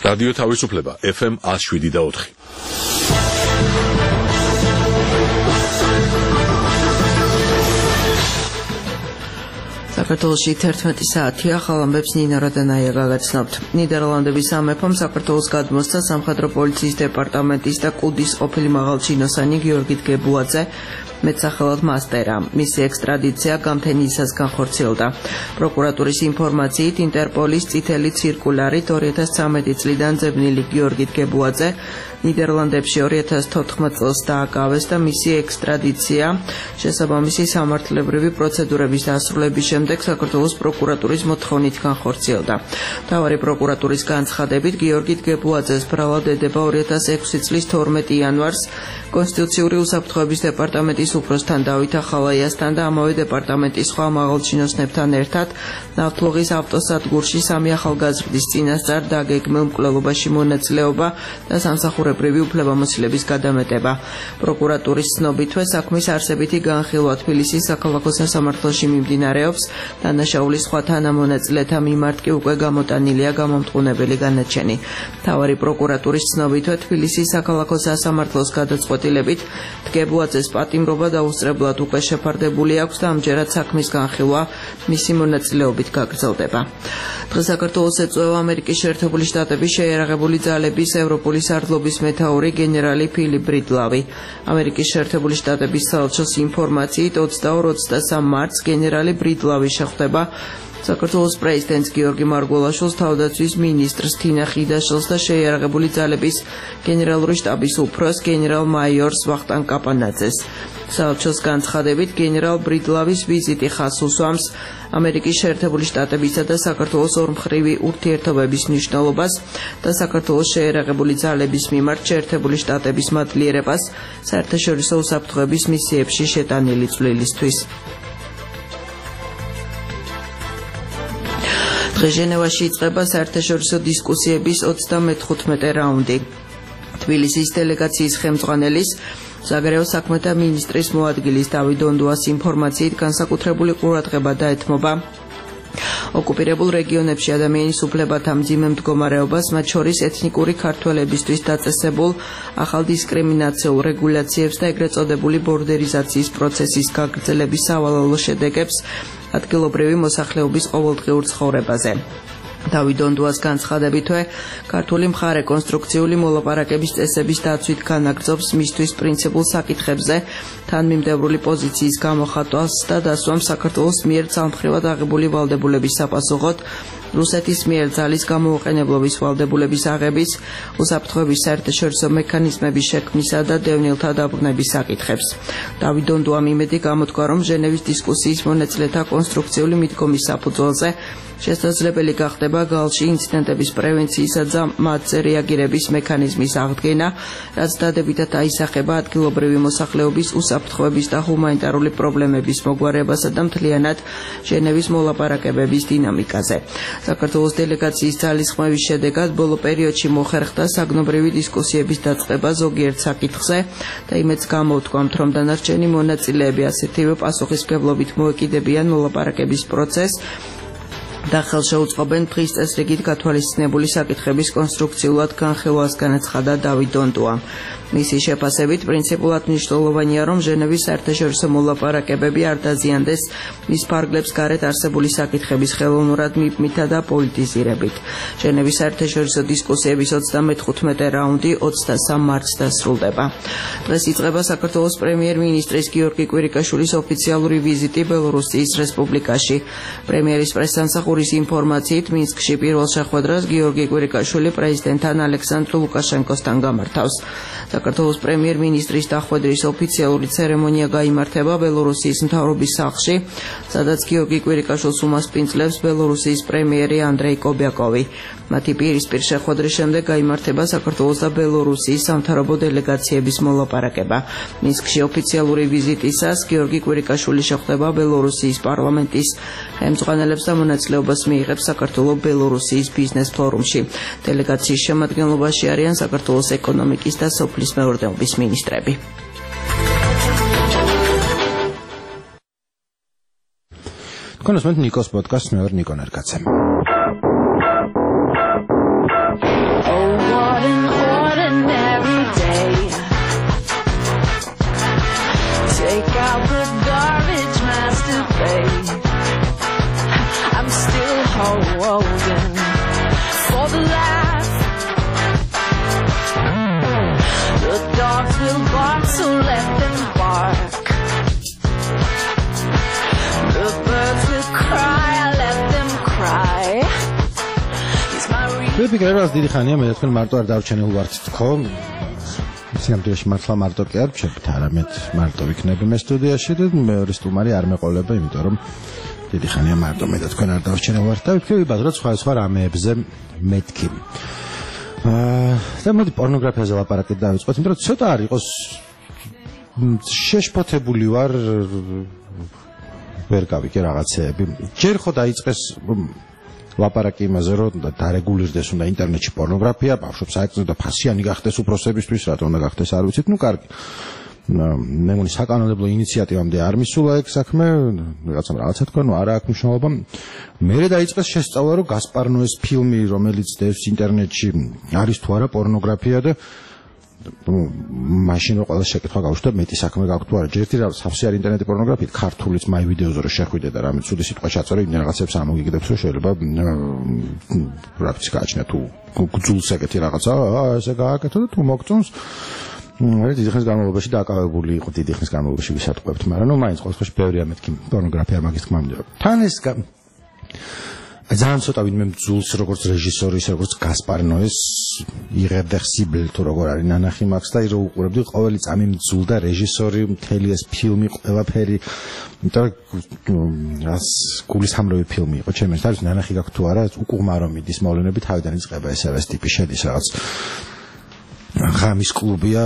რადიო თავისუფლება FM 107.4. საქართველოში 11 საათია, ხალ ამბებს ნინა როდანაია გაგაცნობთ. ნიდერლანდების სამეფომ საქართველოს გადმოსცა სამხედრო პოლიციის დეპარტამენტის და კუდის ყოფილი მაღალჩინოსანი გიორგი დგებუაძე მეტსახელად მასტერა. მისი ექსტრადიცია გამთენიისას განხორციელდა. პროკურატურის ინფორმაციით ინტერპოლის წითელი ცირკულარით 2013 წლიდან ძებნილი გიორგი დგებუაძე ნიდერლანდებში 2014 წელს დააკავეს და მისი ექსტრადიცია შესაბამისი სამართლებრივი პროცედურების დასრულების შემდეგ საქართველოს პროკურატურის მოთხოვნით განხორციელდა. მთავარი პროკურატურის განცხადებით გიორგი დგებუაძეს ბრალად ედება 2006 წლის 12 იანვარს კონსტიტუციური უსაფრთხოების დეპარტამენტის უფროსთან დავით ახალაიასთან და ამავე დეპარტამენტის სხვა მაღალჩინოსნებთან ერთად ნავთლუღის ავტოსადგურში სამი ახალგაზრდის წინასწარ დაგეგმილ მკვლელობაში მონაწილეობა და სამსახურებრივი უფლებამოსილების გადამეტება. პროკურატურის ცნობითვე საქმის არსებითი განხილვა თბილისის საქალაქო სასამართლოში მიმდინარეობს. დანაშაულის სხვა თანამონაწილეთა მიმართ კი უკვე გამოტანილია გამომტყუნებელი განაჩენი. მთავარი პროკურატურის ცნობითვე თბილისის საქალაქო სასამართლოს გადაწყვეტილებით დგებუაძეს პატიმრობა დაუსწრებლად უკვე შეფარდებული აქვს და ამჯერად საქმის განხილვა მისი მონაწილეობით გაგრძელდება. დღეს საქართველოს ეწვევა ამერიკის შეერთებული შტატების შეიარაღებული ძალების ევროპული სარდლობის მეთაური გენერალი ფილიპ ბრიდლავი. ამერიკის შეერთებული შტატების საელჩოს ინფორმაციით 22-23 მარტს გენერალი ბრიდლავი შეხვდება საქართველოს პრეზიდენტს გიორგი მარგველაშვილს, თავდაცვის მინისტრს თინა ხიდაშვილს და შეიარაღებული ძალების გენერალური შტაბის უფროსს გენერალ-მაიორს ვახტანგ კაპანაძეს. საელჩოს განცხადებით გენერალ ბრიდლავის ვიზიტი ხაზს უსვამს ამერიკის შეერთებული შტატებისა და საქართველოს ორმხრივი ურთიერთობების მნიშვნელობას და საქართველოს შეიარაღებული ძალების მიმართ შეერთებული შტატების მადლიერებას საერთაშორისო უსაფრთხოების მისიებში შეტანილი წვლილისთვის. დღეს ჟენევაში იწყება საერთაშორისო დისკუსიების 35 რაუნდი. თბილისის დელეგაციის ხელმძღვანელის საგარეო საქმეთა მინისტრის მოადგილის დავით დონდუას ინფორმაციით განსაკუთრებული ყურადღება დაეთმობა ოკუპირებულ რეგიონებში ადამიანის უფლებათა მძიმე მდგომარეობას, მათ შორის ეთნიკური ქართველებისთვის დაწესებულ ახალ დისკრიმინაციულ რეგულაციებს და ეგრეთ წოდებული ბორდერიზაციის პროცესის გაგრძელების სავალალო შედეგებს ადგილობრივი მოსახლეობის ყოველდღიურ ცხოვრებაზე. დავით დონდუას განცხადებითვე ქართული მხარე კონსტრუქციული მოლაპარაკების წესების დაცვით განაგრძობს მისთვის პრინციპულ საკითხებზე თანმიმდევრული პოზიციის გამოხატვას და დასვამს საქართველოს მიერ ძალმხრივად აღებული ვალდებულების საპასუხოდ რუსეთის მიერ ძალის გამოუყენებლობის ვალდებულების აღების, უსაფრთხოების საერთაშორისო მექანიზმების შექმნისა და დევნილთა დაბრუნების საკითხებს. დავით დონდუამ იმედი გამოთქვა, რომ ჟენევის დისკუსიის მონაწილეთა კონსტრუქციული მიდგომის საფუძველზე შესაძლებელი გახდება გალში ინციდენტების პრევენციისა და მათზე რეაგირების მექანიზმის აღდგენა, რაც დადებითად აისახება ადგილობრივი მოსახლეობის უსაფრთხოების და ჰუმანიტარული პრობლემების მოგვარებასა და მთლიანად ჟენევის მოლაპარაკებების დინამიკაზე. საქართველოს დელეგაციის ძალისხმევის შედეგად ბოლო პერიოდში მოხერხდა საგნობრივი დისკუსიების დაწყება ზოგიერთ საკითხზე და იმედს გამოუთქვამთ, რომ დანარჩენი მონაწილეები ასეთივე პასუხისმგებლობით მოეკიდებიან მოლაპარაკების პროცესს და ხელშეუწყობენ დღის წესრიგით გათვალისწინებული საკითხების კონსტრუქციულად განხილვას, განაცხადა დავით დონდუამ. მისი შეფასებით პრინციპულად მნიშვნელოვანია, რომ ჟენევის საერთაშორისო მოლაპარაკებები არ დაზიანდეს მის ფარგლებს გარეთ არსებული საკითხების ხელოვნურად მიბმითა და პოლიტიზირებით. ჟენევის საერთაშორისო დისკუსიების 35 რაუნდი 23 მარტს დასრულდება. დღეს იწყება საქართველოს პრემიერ-მინისტრის გიორგი კვირიკაშვილის ოფიციალური ვიზიტი ბელორუსიის რესპუბლიკაში. პრემიერის პრესსამსახურის ინფორმაციით მინსკში პირველ შეხვედრას გიორგი კვირიკაშვილი პრეზიდენტთან ალექსანდრ ლუკაშენკოსთან გამართავს. საქართველოს პრემიერ-მინისტრის დახვედრის ოფიციალური ცერემონია გაიმართება ბელორუსიის მთავრობის სახლში, სადაც გიორგი კვირიკაშვილს უმასპინძლებს ბელორუსიის პრემიერი ანდრეი კობიაკოვი. მათი პირისპირ შეხვედრის შემდეგ გაიმართება საქართველოს და ბელორუსიის სამთავრობო დელეგაციების მოლაპარაკება. მინსკში ოფიციალური ვიზიტისას გიორგი კვირიკაშვილი შეხვდება ბელორუსიის პარლამენტის ხელმძღვანელებს და მონაწილეობას მიიღებს საქართველო-ბელორუსიის ბიზნეს ფორუმში. დელეგაციის შემადგენლობაში არიან საქართველოს ეკონომიკის და სოფლის მეურნეობის მინისტრები. კონსმენტ ნიკოს პოდკასტს მე ვარ ნიკო ნერკაცე. the garbage masturbate. I'm still holding for the laugh. The dogs will bark, so let them bark. The birds will cry, I let them cry. He's my real. ვიფიქრე დიდი ხანია მე თქვენ მარტო არ დავჩენილ ვართ თქო. სიამოვნებაში მართლა მარტო კი არ ვჩერდით, არამედ მარტო ვიქნები მე სტუდიაში და მეორე სტუმარი არ მეყოლება, იმიტომ რომ დიდი ხანია მარტო მე და თქვენ არ დავჩენილ ვართ და ვიფიქრე ვიბადროთ სხვა რამეებზე მეთქი. და მოდი პორნოგრაფიაზე ლაპარაკი დავიწყოთ, იმიტომ რომ ცოტა არ იყოს შეშფოთებული ვარ ვერ გავიგე რაღაცეები. ჯერ ხო დაიწყეს ლაპარაკი იმაზე, რომ დარეგულირდეს უნდა ინტერნეტში პორნოგრაფია, ბავშვებს აეწნოს და ფასიანი გახდეს უფროსებისთვის, რატომ უნდა გახდეს არ ვიცით, კარგი. მე მგონი საკანონმდებლო ინიციატივამდე არ მისულა ეგ საქმე, რაღაცა თქვა, არა აქვს მნიშვნელობა. მერე დაიწყეს შესწავლა, რომ გასპარ ნოეს ფილმი, რომელიც დევს ინტერნეტში, არის თუ არა პორნოგრაფია და მაშინ რო ყველა შეკითხვა გავუშვდა, მეტი საქმე გაქვთ თუ არა. ჯერთი რა სავსე არ ინტერნეტი პორნოგრაფიით, ქართულიც მაი ვიდეოზე რო შეხვიდე და რამე ცუდი სიტყვა ჩაწერე, იმ რაღაცებს ამოგიგდებს, რომ შეიძლება რა ვიცი გააჩნია თუ გძულს ეგეთი რაღაცა, ესე გააკეთო და თუ მოგწონს დიდი ხნის განმავლობაში დააკავებული იყო, დიდი ხნის განმავლობაში ვისატყუებთ, მაგრამ მაინც ყოველ შემთხვევაში ბევრია მეთქი პორნოგრაფია მაგის თქმა მინდა. თან ეს ძალიან ცოტა ვინმე მძულს როგორც რეჟისორის, როგორც გასპარ ნოეს irreversible თუ როგორ არის ნანახი მაქვს და რო უყურებდი ყოველი წამი მძულდა რეჟისორი, მთელი ეს ფილმი, ყველაფერი, იმიტომ რომ რას გულისხმობი ფილმი იყო ჩემთვის, თავის ნანახი გაქვთ თუ არა, უკუღმა რომ მიდის მოვლენები თავიდან იწყება ეს ტიპი შედის რაღაც ღამის კლუბია,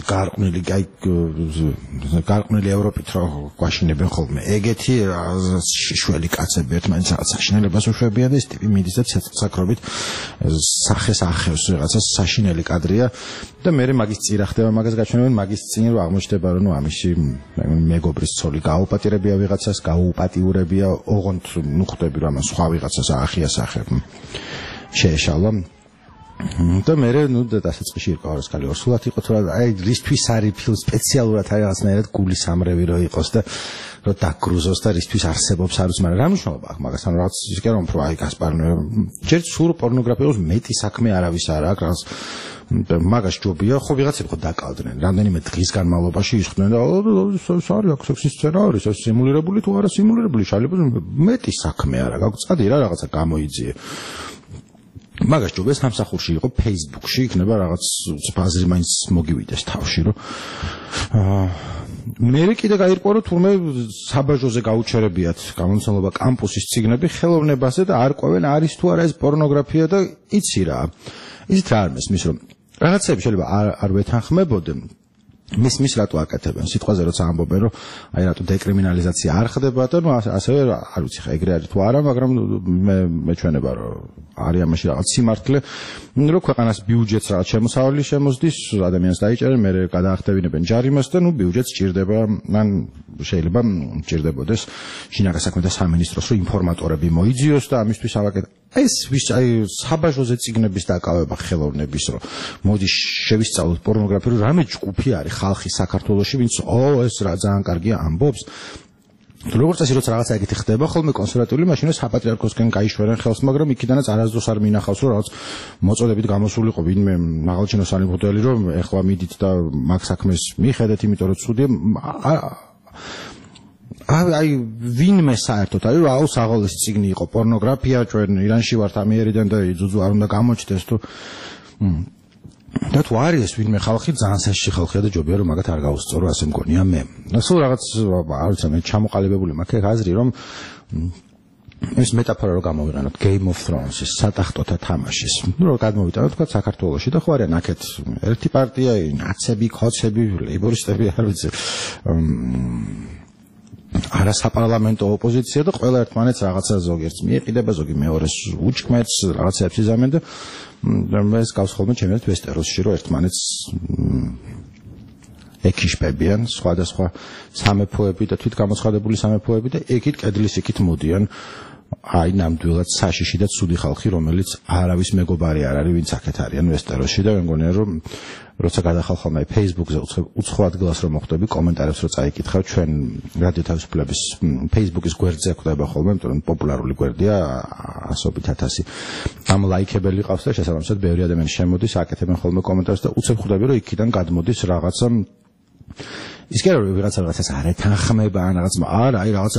გარყვნილი ევროპით რო გვაშინებენ ხოლმე. ეგეთი შველი კაცები ერთმანეთს რაღაც საშინელებას უშვებიან და ეს ტიპი მიდის და ცეცხლსაქრობით სახეს ახევს, რაღაცა საშინელი კადრია და მე მაგის წირა ხდება, მაგას გაჩვენებენ, მაგის წინ რო აღმოჩნდება, რომ ამისი მეგობრის ცოლი გაუპატირებია ვიღაცას, გაუპატიურებია, ოღონდ ხვდები რომ სხვა ვიღაცას აახია სახე. შეეშალა და მე დასაწყისში იყო არასკალი ორსულად იყო თუ აი რისთვის არის ფილმ სპეციალურად არის რაღაცნაირად გულისამრევი რო იყოს და რო დაგრუზოს და რისთვის არსებობს არ ვიცი, მაგრამ რა მნიშვნელობა აქვს მაგას, ანუ რაღაც ისე რომ აი გასპარნო ჯერ სულ პორნოგრაფიას მეტი საქმე არავის არ აქვს, რაღაც მაგას ჯობია, ხო ვიღაცები ხო დაკავდნენ, რამდენიმე დღის განმავლობაში ისხდნენ და სარი აქვს სექსის სცენა არის, ეს სიმულირებული თუ არა სიმულირებული, შეიძლება მეტი საქმე არა გაქვს, წადი რა რაღაცა გამოიძიე. მაგას ჯობია სამსახურში იყო, Facebook-ში იქნება რაღაც ბაზრი მაინც მოგივიდეს თავში, რომ მე კიდე გაირკვა, რომ თურმე საბაჟოზე გაუჩერებიათ გამომცემლობა კამპუსის ციგნები ხელოვნებაზე და არ ყვევენ არის თუ არა ეს პორნოგრაფია და იცი რა. იცით რა არ მესმის, რომ რაღაცები შეიძლება არ ვეთანხმებოდე. მის რატო აკეთებენ სიტყვაზე როცა ამბობენ რომ აი რატო დეკრიმინალიზაცია არ ხდება და ნუ ასევე არ ვიცი ხა ეგრე არის თუ არა, მაგრამ მე მეჩვენება რომ არის ამაში რაღაც სიმართლე, რომ ქვეყანას ბიუჯეტს რაღაც შემოსავალი შემოსდის, ადამიანს დაიჭერენ, მე გადაახტევინებენ ჯარიმას და ნუ ბიუჯეტს ჭირდება, ან შეიძლება ჭირდებოდეს შინაგან საქმეთა სამინისტროს რომ ინფორმატორები მოიძიოს და ამისთვის ავაკეთო. ეს აი საბაჟოზე ციგნების დაკავება ხელოვნების რომ მოდი შევისწავლოთ პორნოგრაფია, რომ რამე ჯგუფი არის ხალხი საქართველოში, ვინც ეს რა ძალიან კარგია ამბობს. როგორც ასე როცა რაღაცა ეგეთი ხდება, ხოლმე კონსერვატიული მაშინაც საპატრიარქოსკენ გაიშვერენ ხელს, მაგრამ იქიდანაც არასდროს არ მინახავს, რომ რაღაც მოწოდებით გამოსულიყო ვინმე მაღალჩინოსანი მოდელი, რომ ეხლა მიდით და მაგ საქმეს მიხედეთ, იმიტომ რომ ცუდია. აი ვინმე საერთოდ არის რომ აუს აღოლეს ციგნი იყო პორნოგრაფია, ჩვენ ირანში ვართ ამიერიდან და იძუძუ არ უნდა გამოჩნდეს თუ და თუ არის ეს ვინმე ხალხი ძალიან საშიში ხალხია და ჯობია რომ მაგათ არ გაუსწორო, ასე მგონია მე. სულ რაღაც არ ვიცი მე ჩამოყალიბებული მაქვს აზრი რომ ეს მეტაფორა რომ გამოვიყენოთ Game of Thrones-ის სატახტოთა თამაშის. რომ გადმოვიტანოთ თქვა საქართველოში და ხო არიან აქეთ ერთი პარტია, ნაცები, ხოცები, ლეიბორისტები, არ ვიცი. არა საპარლამენტო ოპოზიცია და ყველა ერთმანეთს რაღაცა ზოგიერთს მიეყიდება, ზოგი მეორეს უჭკმეთს, რაღაცებს იზამენ და ეს გავს ხოლმე ჩემს ვესტეროსში რომ ერთმანეთს ეკიშპებიან სხვადასხვა სამეფოები და თვითგამოცხადებული სამეფოები და ეკით კედლის იქით მოდიან აი ნამდვილად საშიში და ცუდი ხალხი, რომელიც არავის მეგობარი არ არის, ვინც აქეთ არიან ვესტეროში და მე მგონია რომ როცა გადახალხალმა Facebook-ზე უცხო ადგილას რომ მოხვდები, კომენტარებს რო წაიკითხავ, ჩვენ რადიო თავისუფლების Facebook-ის გვერდზე ხვდება ხოლმე, იმიტომ რომ პოპულარული გვერდია 100,000 ამ ლაიქებელი ყავს და შესაბამისად ბევრი ადამიანი შემოდის, აკეთებენ ხოლმე კომენტარებს და უცებ ხვდები რომ იქიდან გადმოდის რაღაცა ის კი არა რომ რაღაცას არ ეთანხმება ან რაღაც არა აი რაღაცა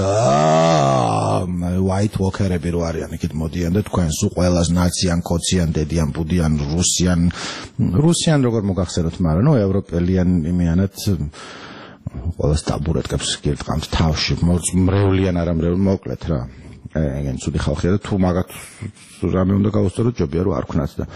white walker-ები რო არიან იქით მოდიან და თქვენ სულ ყველას ნაციან, კოციან, დედიან, ბუდიან, რუსიან როგორ მოგახსენოთ, მაგრამ ნუ ევროპელიან იმიანად ყველას დაბურეთკებს გირტყამთ თავში, მრევლიან არა მრევლ მოკლედ რა. ეგენ ცუდი ხალხია და თუ მაგათ რამე უნდა გავუსწოროთ, ჯობია რომ არ ქნათ და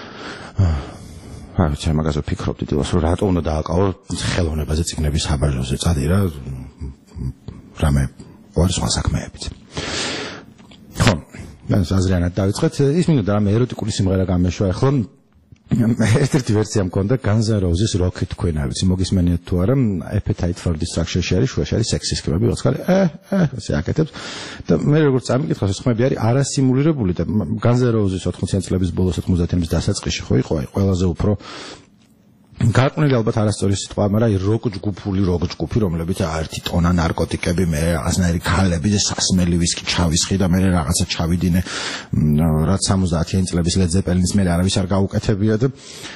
აი ჩემ მაგაზე ვფიქრობდი დილას რომ რატო უნდა დააკავო ხელოვნებაზე წიგნების საბაჟოზე წადი რა რამე ორი სხვა საქმეებით. ხო, მან საზრიანად დავიწყეთ ის მინდა რამე ეროტიკული სიმღერა გამეშვა ახლა ერთ-ერთი ვერსია მქონდა Guns N' Roses Rocket Queen არ ვიცი მოგისმენიათ თუ არა Appetite for Destruction-ში არის შუაში არის სექსის ხმები რაღაც ხალხი ესე აკეთებს და მე როგორც წამიკითხავს ეს ხმები არის არასიმულირებული და Guns N' Roses 80-იან წლების ბოლოს 90-იანების დასაწყისში ხო იყო აი ყველაზე უფრო გარყვნილი ალბათ არასწორი სიტყვა, მაგრამ როკ ჯგუფი, რომლებიც ერთი ტონა ნარკოტიკები, მე რაღაცნაირი ქალები და სასმელი ვისკი ჩავისხი და მე რაღაცა ჩავიდინე, რაც 70-იან წლების Led Zeppelin-ის მე არავის არ გაუკეთებია და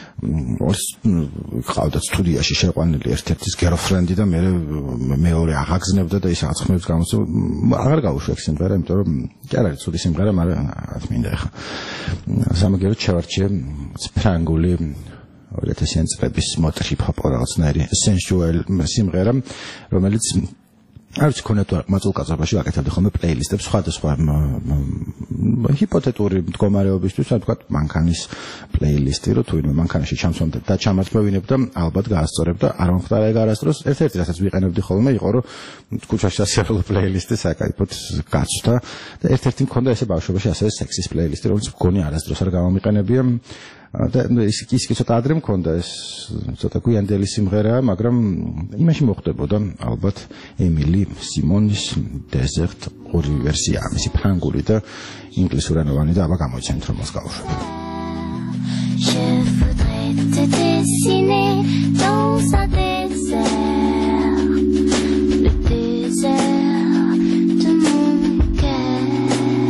ყავდა სტუდიაში შეყვანილი ერთ-ერთის girlfriend და მეორე აღაგზნებდა და ის რაღაც ხმებს გამოსცა, აღარ გავუშვებ სიმღერა, იმიტომ რომ კი არ არის ცუდი სიმღერა, მაგრამ რა მინდა ახლა. სამაგიეროდ შევარჩიე ფრანგული 2000-იან წლების მოტრიფ-ჰოპ რაღაცნაირი sensual სიმღერა, რომელიც არ ვიცი ქონა თუ მაწულკაცობაში ვაკეთებდი ხოლმე პლეილისტებს სხვადასხვა ჰიპოთეტური მდგომარეობისთვის, რა თქვა მანქანის პლეილისტი, რომ თუ ვინმე მანქანაში ჩამსვამდა და ჩამართმევინებ და ალბათ გაასწორებ და არ მომხდარა ეგ არასდროს. ერთ-ერთი რასაც ვიყენებდი ხოლმე იყო რომ ქუჩაში ასეულო პლეილისტი საკაიფოდ გაცვდა და ერთ-ერთი მქონდა ესე ბავშვობაში ასევე სექსის პლეილისტი, რომელიც მგონი არასდროს არ გამომიყენებია. და ის კი ცოტა ადრე მქონდა ეს ცოტა გვიანდელი სიმღერაა, მაგრამ იმაში მოხდებოდა ალბათ ემილი სიმონის Desert ორი ვერსია, მისი ფრანგული და ინგლისურენოვანი და აბა გამოიცემთ რომ მას გავუშვებ. Je voudrais te dessiner dans un désert, le désert de mon cœur.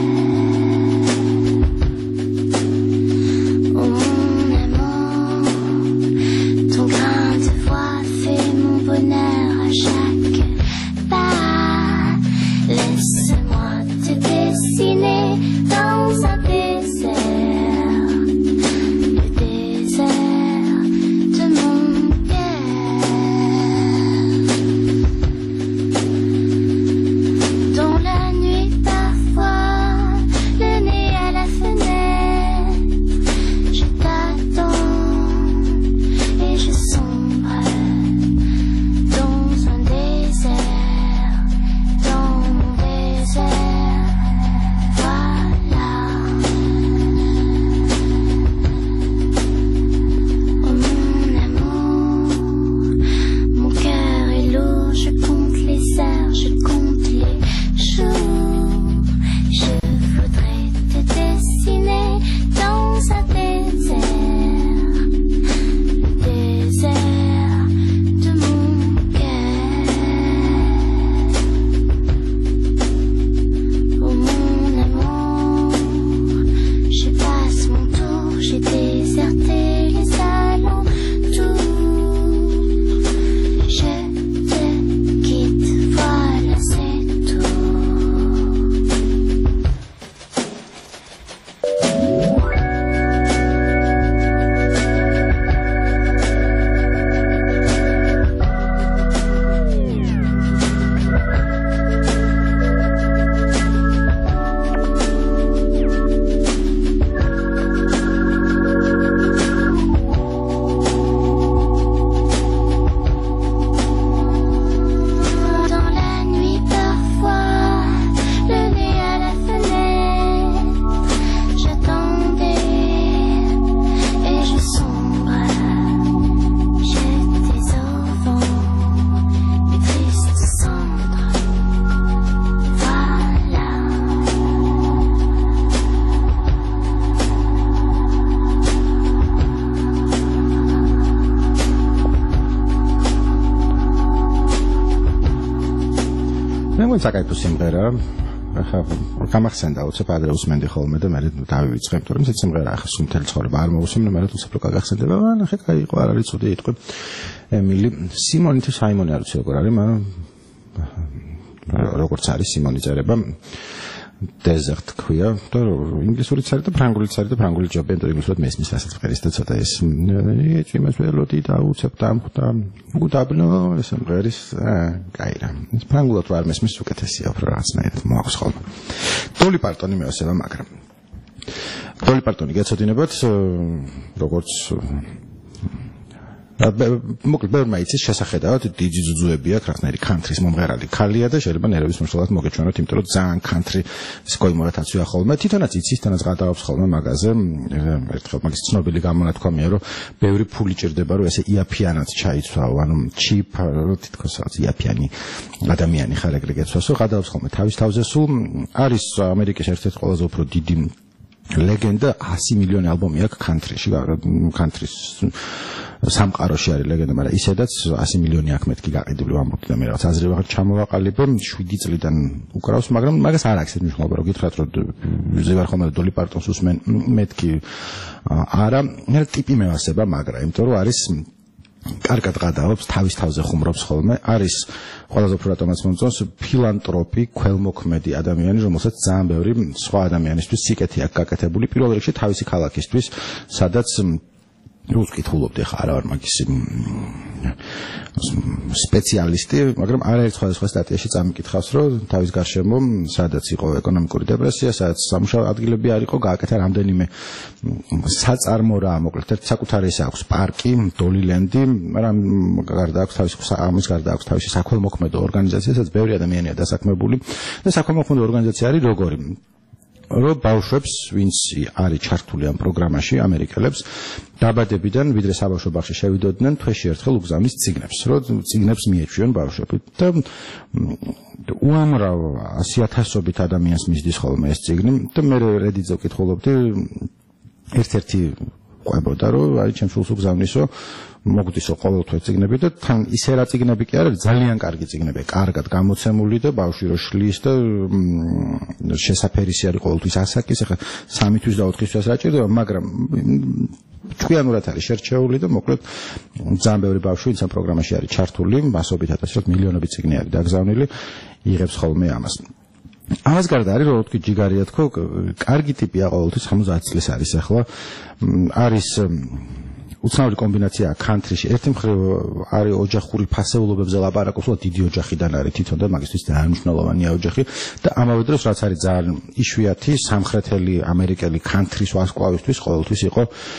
En aimant, ton grain de voix fait mon bonheur à chaque pas. Laisse-moi te dessiner dans un désert. მე მგონი სიმღერა ახლა გამახსენდა უცებ ადრე უსმენდი ხოლმე და მე დავივიწყე, იმიტომ რომ ეს სიმღერა ახლა სულ ცხოვრება არ მოვუსმენე, მაგრამ უცებ რო გაგახსენდება, ნახე, კაი იყო, არ არის ცუდი იტყვი. ემილი სიმონი თუ საიმონი არ ვიცი როგორ არის, მაგრამ როგორც არის სიმონი წერება desert ქვია და ინგლისურიც არის და ფრანგულიც არის და ფრანგული ჯობია და ინგლისურად მესმის რასაც მღერის და ცოტა ეს ეჭვმას ველოდი და უცებ დამხვდა უდაბნო ეს მღერის კაი რა ეს ფრანგულად არ მესმის უკეთესია უფრო რაღაცნაირად მოაქვს ხოლმე დოლი პარტონი მეოსება მაგრამ დოლი პარტონი გეცოდინებათ როგორც მოკლედ ბევრმა იცის შესახედავად დიდი ძუძუები აქვს რაღაცნაირი country-ის მომღერალი ქალია და შეიძლება ნერვების მნიშვნელად მოგეჩვენოთ იმიტომ რომ ძალიან country-ის გოიმორათაცია ხოლმე თვითონაც იცის თანაც გადააქვს ხოლმე მაგაზე ერთხელ მაგის ცნობილი გამონათქვამია რომ ბევრი ფული ჭირდება რომ ესე იაფიანად ჩაიცვაო ანუ ჩიპ თითქოს რაღაც იაფიანი ადამიანი ხარ ეგრე გეცვასო გადააქვს ხოლმე თავის თავზე სულ არის ამერიკის ერთ-ერთი ყველაზე უფრო დიდი ლეგენდა 100 მილიონი ალბომი აქვს country-ში country-ის სამყაროში არის ლეგენდა, მაგრამ ისედაც 100 მილიონი აქვს მეთქი გაყიდული ვამბობთ და მე რაღაც აზრი ვაღარ ჩამოვაყალიბე 7 წლიდან უკრავს, მაგრამ მაგას არ აქვს ეს მნიშვნელობა, რომ გითხრათ რომ ზევარ ხოლმე დოლი პარტონს უსმენ მეთქი არა, მე ტიპი მევასება, მაგრამ იმიტომ რომ არის კარგად გადაობს, თავის თავზე ხუმრობს ხოლმე, არის ყველაზე უფრო რატომაც მომწონს ფილანტროპი, ქველმოქმედი ადამიანი, რომელსაც ძალიან ბევრი სხვა ადამიანისთვის სიკეთე აქვს გაკეთებული, პირველ რიგში თავისი ქალაქისთვის, სადაც რუსკითხულობდი ხა არა ვარ მაგის სპეციალისტი, მაგრამ არაერთ სხვადასხვა სტატიაში წამიკითხავს, რომ თავის გარშემო სადაც იყო ეკონომიკური დეპრესია, სადაც სამუშაო ადგილები არ იყო, გააკეთა რამდენიმე საწარმო რა, მოკლედ ერთ საკუთარი ეს აქვს პარკი, დოლილენდი, მაგრამ გარდა აქვს თავისი ამის გარდა აქვს თავისი საქველმოქმედო ორგანიზაცია, სადაც ბევრი ადამიანია დასაქმებული და საქველმოქმედო ორგანიზაცია არის როგორი რომ ბავშვებს, ვინც არის ჩართული ამ პროგრამაში, ამერიკელებს, დაბადებიდან ვიდრე საბავშვო ბაღში შევიდოდნენ, თვეში ერთხელ უგზავნის წიგნებს, რომ წიგნებს მიეჩვიონ ბავშვები და უამრავ 100,000-ობით ადამიანს მისდის ხოლმე ეს წიგნი და მე რედიძე ვკითხულობდი ერთ-ერთი ყვებოდა, რომ აი ჩემს სულს უგზავნისო მოგდისო ყოველთვის წიგნები და თან ისე რა წიგნები კი არის ძალიან კარგი წიგნები, კარგად გამოცემული და ბავშვი რო შლის და შესაფერისი არის ყოველთვის ასაკის, ახლა 3 თვის და 4 თვის რა ჭირდება, მაგრამ ჩვიანურად არის შერჩეული და მოკლედ ძალიან ბევრი ბავშვი ამ პროგრამაში არის ჩართული, მასობით 1000-ად მილიონობით წიგნი არის დაგზავნილი, იღებს ხოლმე ამას. ამას გარდა არის რომ თქვი ჯიგარია თქო, კარგი ტიპია ყოველთვის 70 წლის არის ახლა, არის უცნაური კომბინაცია country-ში. ერთი მხრივ არის ოჯახური ფასეულობებზე ლაპარაკობს, რომ დიდი ოჯახიდან არის თვითონ და მაგისთვის ძალიან მნიშვნელოვანია ოჯახი და ამავე დროს რაც არის ძალიან იშვიათი სამხრეთელი ამერიკელი country-ის ვარსკვლავისთვის ყოველთვის იყო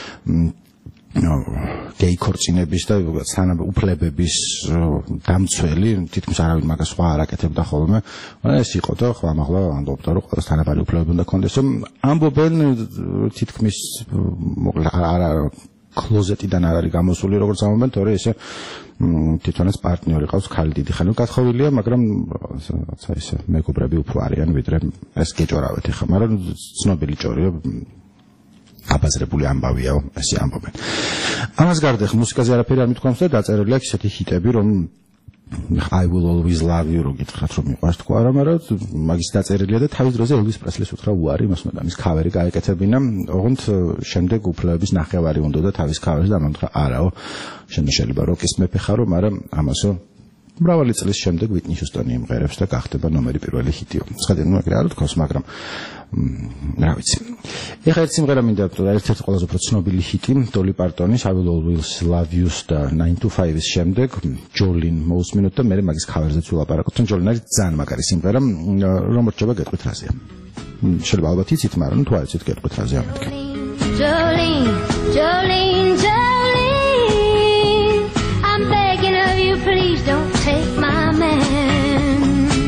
გეი ქორწინების და უფლებების დამცველი, თითქმის არავინ მაგას სხვა არ აკეთებდა ხოლმე. ეს იყო და ხვალ-მაღლა ამბობდა, რომ ყველას თანაბარი უფლებები უნდა ქონდეს. ამბობენ თითქმის არა კლოზეტიდან არ არის გამოსული, როგორც ამბობენ, თორე ესე თვითონაც პარტნიორი ყავს ქალი დიდი ხანი გათხოვილია, მაგრამ რაცა ესე მეგობრები უფრო არიან, ვიდრე ეს გეჭორავეთ ახლა, მაგრამ ცნობილი ჭორია აბაზრებული ამბავიაო, ესე ამბობენ. ამას გარდა მუსიკაზე არაფერი არ მithქვამს და დაწერილი აქვს ისეთი ჰიტები, რომ I will always love you, რომ გითხრათ რომ მიყვარს თქვა რა, მაგრამ მაგის დაწერილია და თავის დროზე ელვის პრესლის უთხრა უარი, მას უნდა მის ქავერი გაეკეთებინა, ოღონდ შემდეგ უფლებების ნახევარი უნდა და თავის ქავერს და მომთხა არაო, შეიძლება როკის მეფე ხარო, მაგრამ ამასო მრავალი წლის შემდეგ ვიტნი ჰიუსტონი იმღერებს და გახდება ნომერი პირველი ჰიტიო. ცხადია, ნუ ეგრე არ ვთქვას, მაგრამ რა ვიცი. ეხლა ერთ სიმღერა მინდა ერთ-ერთი ყველაზე უფრო ცნობილი ჰიტი, დოლი პარტონის I will always love you-ს და 9 to 5-ის შემდეგ ჯოლინ მოусმინოთ და მე მაგის ქავერზეც ვილაპარაკოთ. თან ჯოლინ არის ძალიან მაგარი სიმღერა, რომ რჩება გეტყვით რაზეა. შეიძლება ალბათ იცით, მაგრამ თუ არ იცით გეტყვით რაზეა მეთქი. Jolene, Jolene, Jolene, I'm begging of you, please don't take my man.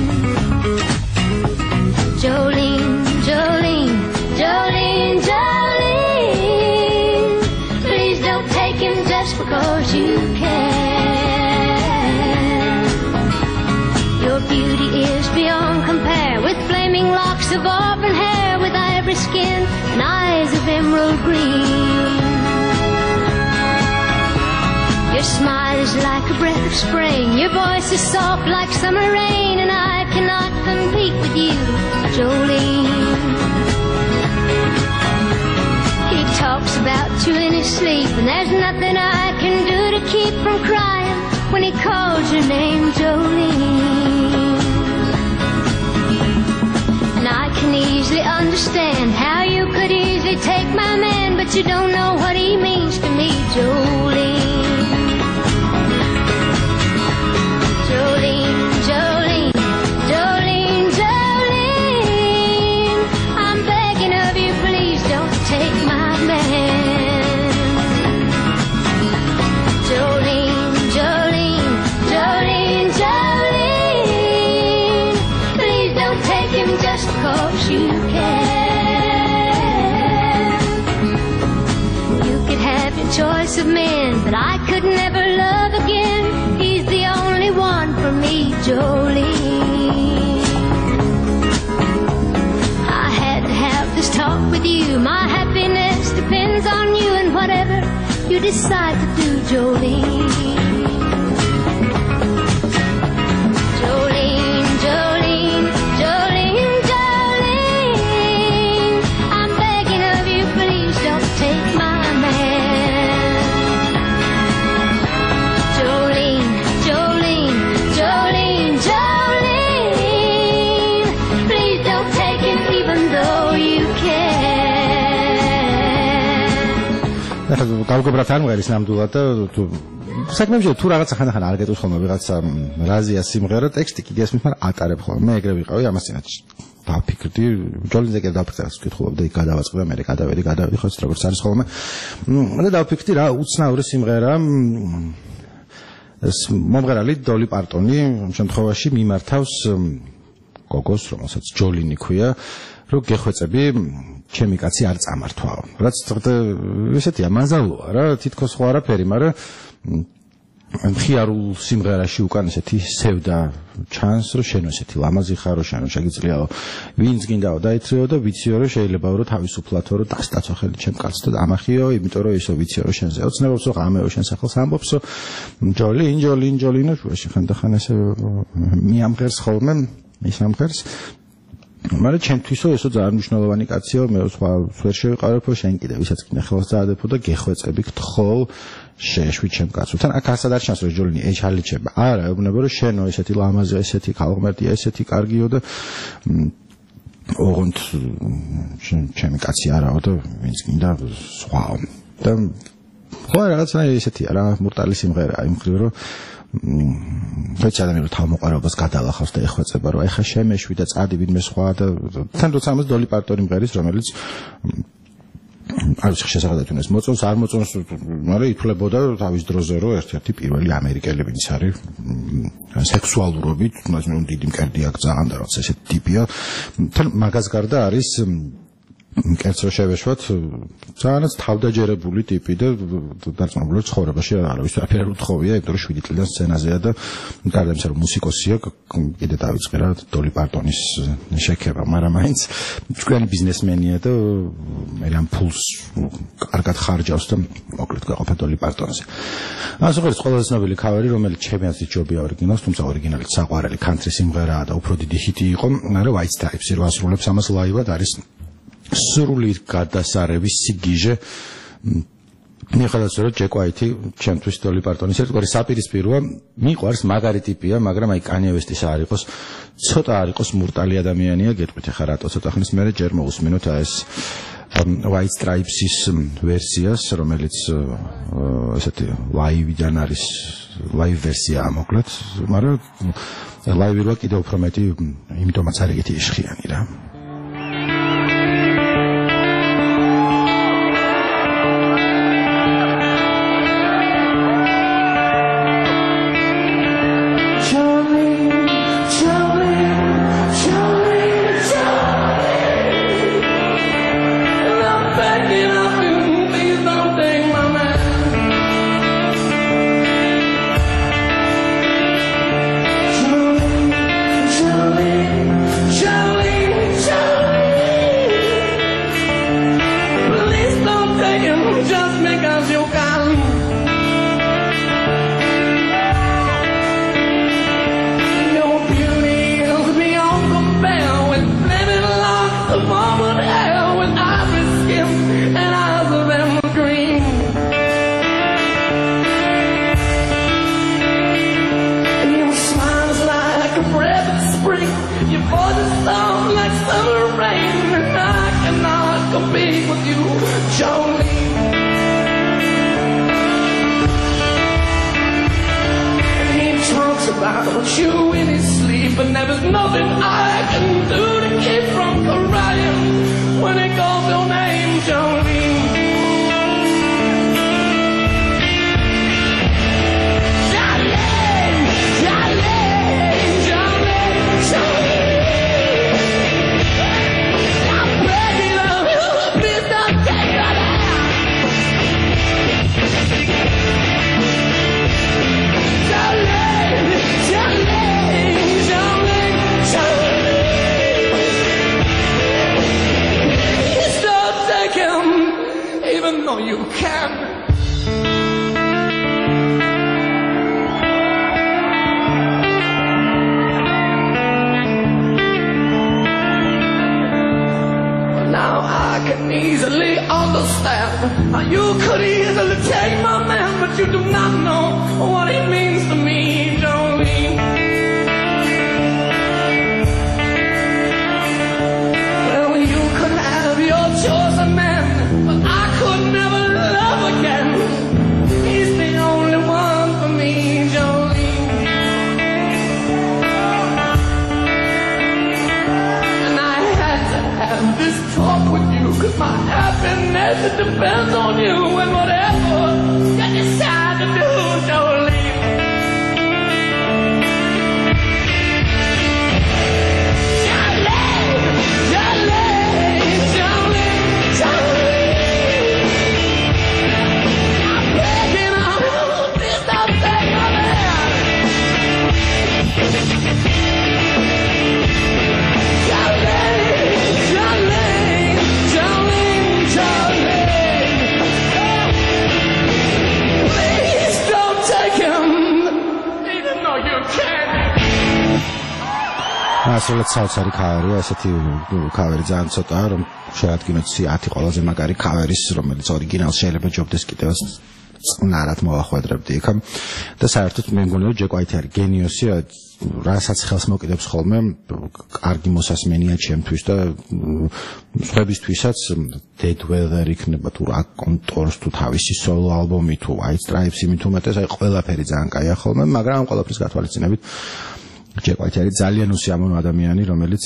Jolene, Jolene, Jolene, Jolene, please don't take him just because you can. Your beauty is beyond compare, with flaming locks of auburn hair, with ivory skin and eyes of emerald green. You're smile is like a breath of spring. Your voice is soft like summer rain, and I cannot compete with you, Jolene. He talks about you in his sleep, and there's nothing I can do to keep from crying when he calls your name, Jolene. And I can easily understand how you could easily take my man, but you don't know what he means to me, Jolene. Jolene, Jolene, Jolene, Jolene, I'm begging of you, please don't take my man. Jolene, Jolene, Jolene, Jolene, please don't take him just 'cause you can. You could have your choice of men, but I could never love again. He's the only one for me, Jolene. I had to have this talk with you. My happiness depends on you, and whatever you decide to do, Jolene. Jolene, Jolene, Jolene, Jolene, I'm begging of you, please don't take my man. Jolene, Jolene, Jolene, Jolene, please don't take him even though you can. გავგობრათ არ მღერის ნამდვილად და საქმეში თუ რაღაცა ხანდახან არ გეტყვის ხოლმე ვიღაცა რაზია სიმღერა ტექსტი კიდე ესმის, მაგრამ ატარებ ხოლმე. მე ეგრე ვიყავი, ამას წინათ დავფიქრდი, ჯოლინზე კი დავფიქრდი, ვკითხულობდი, გადავაწყდა, მე გადავედი, ხო ეს როგორც არის ხოლმე. და დავფიქრდი რა უცნაური სიმღერა. ეს მომღერალი დოლი პარტონი ამ შემთხვევაში მიმართავს გოგოს, რომელსაც ჯოლინი ქვია, რომ გეხვეწები ჩემი კაცი არ წამართვაო. რაც ესეთია, მანზალოა რა, თითქოს ხო არაფერი, მაგრამ მხიარულ სიმღერაში უკან ესეთი სევდა ჩანს, რომ შენ ესეთი ლამაზი ხარო, შენ შეგიძლიაო ვინც გინდაო დაიწრიო და ვიციო რომ შეიძლება რომ თავისუფლათო რომ დასტაცო ხელი ჩემ კაცს და ამახიო, იმიტომ რომ ისო ვიციო რომ შენზე ოცნებობსო, ღამეო შენ სახელს ამბობსო. ჯოლინ, ჯოლინ, ჯოლინო შუაში ხანდახან ესე მიამღერს ხოლმე, ის ამღერს. მაგრამ ჩემთვისო ესო ძალიან მნიშვნელოვანი კაციო, მე სხვა ვერ შევიყარებო, შენ კიდე ვისაც კიდე ხელს დაადებო და გეხვეწები, გთხოვ შეშვი ჩემ კაცო. თან აქ ასად არ ჩანს რომ ჯოლინი ეჩალიჩება. არა, ეუბნება რომ შენო ესეთი ლამაზია, ესეთი ქალღმერთია, ესეთი კარგიო და ოღონდ ჩემი კაცი არაო და ვინც გინდა სხვაო. და ხო რაღაცა ესეთია რა, მურტალი სიმღერაა იმ მხრივ რომ ხეჭ ადამიანს თავმოყარებას გადალახავს და ეხვეწება რომ ეხა შემეშვი და წადი ვინმე სხვა და თან როცა ამას დოლი პარტონი მღერის, რომელიც არ ვიცი შესაძლოა თუნდაც მოწონს არ მოწონს, მაგრამ ითვლებოდა თავის დროზე რომ ერთ-ერთი პირველი ამერიკელი ვინც არის სექსუალურობით, თუნდაც მე დიდი მკერდი აქვს ძალიან და რაც ესეთი ტიპია. თან მაგას გარდა არის კერძო შევეშვათ ძალიანაც თავდაჯერებული ტიპი და დარწმუნებული ცხოვრებაში არავის აფერ უთხოვია, იმიტომ რომ 7 წლიდან სცენაზეა და გარდა იმისა რომ მუსიკოსია, კიდე დავიწყე რა დოლი პარტონის შექება, მაგრამ მაინც თქვენი ბიზნესმენია და მე რამ ფულს კარგად ხარჯავს და მოკლედ გაყოფა დოლი პარტონზე. ასე ხარ ყველაზე ცნობილი ქავერი, რომელიც ჩემი აზრით ჯობია ორიგინალს, თუმცა ორიგინალით საყვარელი country სიმღერაა და უფრო დიდი ჰიტი იყო, მაგრამ White Stripes-ი რო ასრულებს ამას ლაივად არის სრული გადასარევის სიგიჟე. მიხედავთ რომ ჯეკ უაითი ჩემთვის დოლი პარტონის ერთგვარი საპირისპიროა, მიყვარს მაგარი ტიპია, მაგრამ აი კანიე ვესტის არ იყოს, ცოტა არ იყოს მურტალი ადამიანია, გეტყვით ახლა რატო ცოტა ხნის მერე ჯერ მოვუსმინოთ ეს White Stripes-ის ვერსიას, რომელიც ესეთი ლაივიდან არის, ლაივ ვერსიაა მოკლედ, მაგრამ ლაივი როა კიდევ უფრო მეტი, იმიტომაც არის ეგეთი ეშხიანი რა. Jolene, it sounds like summer rain, and I cannot compete with you, Jolene. And he talks about you in his sleep, and there is nothing I can do to keep from crying when he calls your name, Jolene. Even though you can. Now I can easily understand how you could easily take my man, but you do not know what he means to me, Jolene. Well, you could have your chosen man, but I could never love again. He's the only one for me, Jolene. And I had to have this talk with you, 'cause my happiness depends on you, and whatever you decide to do, Jolene. ასრულად საოცარი ქავერია, ესეთი ქავერი ძალიან ცოტაა, რომ შეადგინოთ 10 ყველაზე მაგარი ქავერის, რომელიც ორიგინალს შეიძლება ჯობდეს კიდევ წნარად მოვახვედრებდი იქ. და საერთოდ მე მგონი რომ ჯეკ ვაიტი არის გენიოსი, რასაც ხელს მოკიდებს ხოლმე, კარგი მოსასმენია ჩემთვის და სხვებისთვისაც Dead Weather იქნება თუ რა კონტორს თუ თავისი სოლო ალბომი თუ White Stripes იმით უმეტეს, აი ყველაფერი ძალიან კაია ხოლმე, მაგრამ ამ ყველაფრის გათვალისწინებით ჯეკ ვაიტი არის ძალიან უსიამოვნო ადამიანი, რომელიც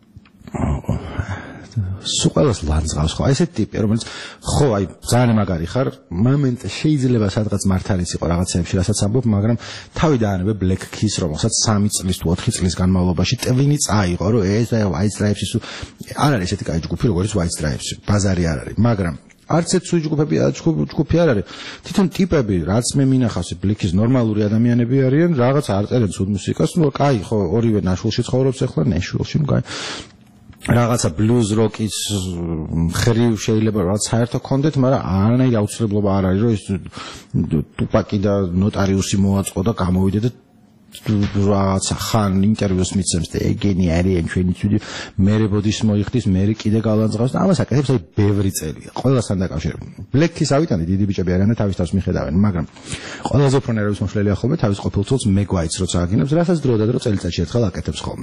სულ ყველას ლანძღავს ხო, ესეთი ტიპი, რომელიც ხო, აი ძალიან მაგარი ხარ, მომენტ შეიძლება სადღაც მართალიც იყო რაღაცეებში, რასაც ამბობ, მაგრამ თავიდანვე Black Keys, რომელსაც 3 წლის თუ 4 წლის განმავლობაში ტვინი წაიღო, რომ ეს White Stripes-ის არ არის ესეთი კაი ჯგუფი, როგორც White Stripes, ბაზარი არ არის, მაგრამ არც ეს ჯგუფი არ არის. თვითონ ტიპები, რაც მე მინახავს, ბლიქის ნორმალური ადამიანები არიან, რაღაც არ წერენ ცუდ მუსიკას, ნუ კაი, ხო, ორივე ნაშვილში ცხოვრობს ახლა, ნეშვილში, ნუ კაი. რაღაცა blues rock-ის ხრივ შეიძლება რაღაც საერთო კონდეთ, მაგრამ არანაირი აუცილებლობა არ არის, რომ ეს ტუპაკი და ნოტარიუსი მოაწყო და გამოვიდე და რაღაცა ხან ინტერვიუს მიცემს და ეგენი არიან ჩვენი ცუდი მერე ბოდის მოიხდის, მერე კიდე გალანძღავს და ამას აკეთებს აი ბევრი წელია. ყველასთან დაკავშირებით. Black Keys ავიტანე დიდი ბიჭები არიან და თავის თავს მიხედავენ, მაგრამ ყველაზე უფრო ნერვების მომშლელია ხოლმე თავის ყოფილ ცოლს Meg White-ს როცა აგინებს, რასაც დრო და დრო წელიწადში ერთხელ აკეთებს ხოლმე.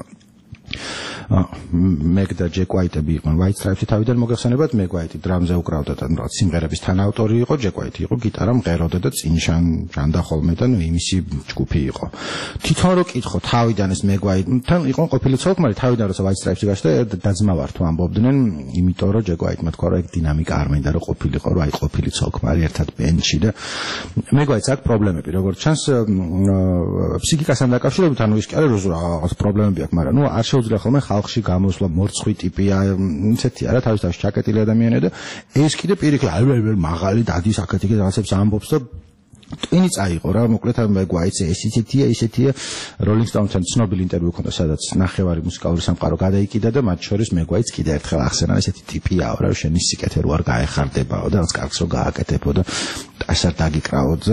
Meg და Jack White-ები იყვნენ White Stripes-ი თავიდან მოგეხსენებათ, Meg White დრამზე უკრავდა და რაღაც სიმღერების თანაავტორი იყო, Jack White იყო გიტარა მღეროდა და წინ ჟანდა ხოლმე და ნუ იმისი ჯგუფი იყო. თვითონ რო კითხო თავიდან ეს Meg White-თან იყო ყოფილი ცოლქმარი, თავიდან როცა White Stripes-ი გაშდა დაძმა ვარ თუ ამბობდნენ, იმიტომ რომ Jack White-მა თქვა რომ ეგ დინამიკა არ მინდა რომ ყოფილიყო, რომ აი ყოფილი ცოლქმარი ერთად ბენდში და Meg White-ს აქვს პრობლემები, როგორც ჩანს ფსიქიკასთან დაკავშირებით, ანუ ის კი არის რომ რაღაც პრობლემები აქვს, მაგრამ ნუ არ შეუძლია ხოლმე ხალხში გამოსვლა მორცხვი ტიპია, ისეთი არა თავის თავში ჩაკეტილი ადამიანია და ეს კიდე პირიქით მაღალი დადის აქეთ იქ რაღაცებს ამბობს და ტვინი წაიღო რა, მოკლედ Meg White-ს ესეთია Rolling Stones-თან ცნობილი ინტერვიუ ჰქონდა, სადაც ნახევარი მუსიკალური სამყარო გადაიკიდა და მათ შორის Meg White-ს კიდე ერთხელ ახსენა, ესეთი ტიპიაო რა, შენი სიკეთე რო არ გაეხარდებაო და რაც კარგს რო გააკეთებო და ასარ დაგიკრავო და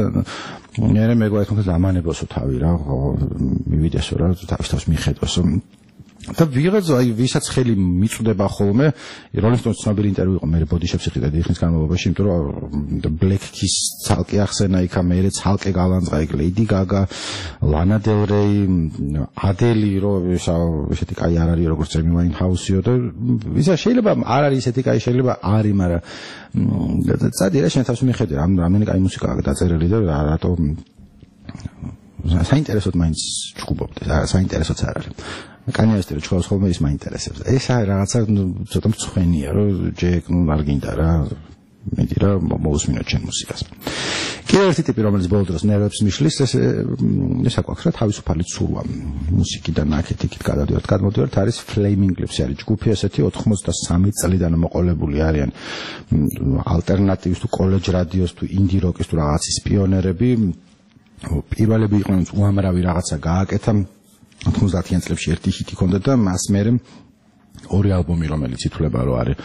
მე Meg White-ს ამანებოსო თავი რა, მივიდესო რა, თავის თავს მიხედვასო და ვიღაც აი ვისაც ხელი მიწვდება ხოლმე Rolling Stones ცნობილი ინტერვიუ იყო მე ბოდიშეპს იყიდა ხნის განმავლობაში იმიტომ რომ Black Keys ცალკე ახსენა იქა მე ცალკე გალანძღა იქ Lady Gaga Lana Del Rey Adele რომ ესეთი კაი არ არის როგორც Amy Winehouse-იო და ისა შეიძლება არ არის ესეთი კაი შეიძლება არის მაგრამ წადი რა შენ თავს მიხედე რამდენი კაი მუსიკაა დაწერილი და რატო საინტერესოდ მაინც ჩხუბობდეს საინტერესოც არ არის Kanye West-ი ჩვენს ხოლმე ის მაინტერესებს. ეს არის რაღაცა ცოტა მწვენია, რომ ჯეკ არ გინდა რა. მეტი რა მოусმინოთ ჩემ მუსიკას. კიდევ ერთი ტიპი რომელიც ბოლო დროს ნერვებს მიშლის ეს აკვაქს რა თავისუფალი ცურვა მუსიკიდან ნაკეთიკით გადმოდივართ არის Flaming Lips არის ჯგუფი ესეთი 83 წლიდან მოყოლებული არიან ალტერნატივის თუ კოლეჯ რადიოს თუ ინდი როკის თუ რაღაცის პიონერები პირველები იყვნენ უამრავი რაღაცა გააკეთა 90-იან წლებში ერთი ჰიტი ჰქონდა და მას მერე ორი ალბომი რომელიც ითვლება რომ არის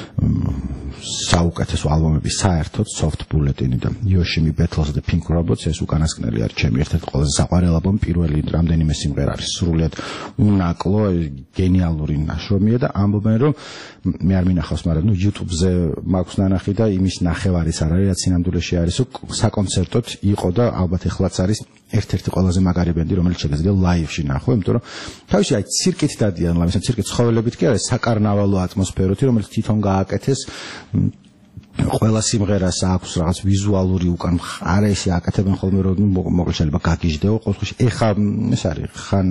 საუკეთესო ალბომები საერთოდ Soft Bulletin და Yoshimi Battles the Pink Robots ეს უკანასკნელი არის ჩემი ერთ-ერთი ყველაზე საყვარელი ალბომი პირველი რამდენიმე სიმღერა არის სრულიად უნაკლო გენიალური ნაშრომია და ამბობენ რომ მე არ მინახავს მაგრამ YouTube-ზე მაქვს ნანახი და იმის ნახევარის არ არის რაც სინამდვილეში არის საკონცერტოდ იყო და ალბათ ეხლაც არის ერთ-ერთი ყველაზე მაგარი ბენდი რომელიც შეიძლება live-ში ნახო იმიტომ რომ თავისი აი ცირკით დადიან ლამის ცირკით ცხოველებით კი არის საკარნავალო ატმოსფეროთი რომელიც თვითონ გააკეთეს ყველა სიმღერას აქვს რაღაც ვიზუალური უკან მხარეში აკეთებენ ხოლმე რომ მოკლედ შეიძლება გაგიჟდეო ყოველთვის ეხა ეს არის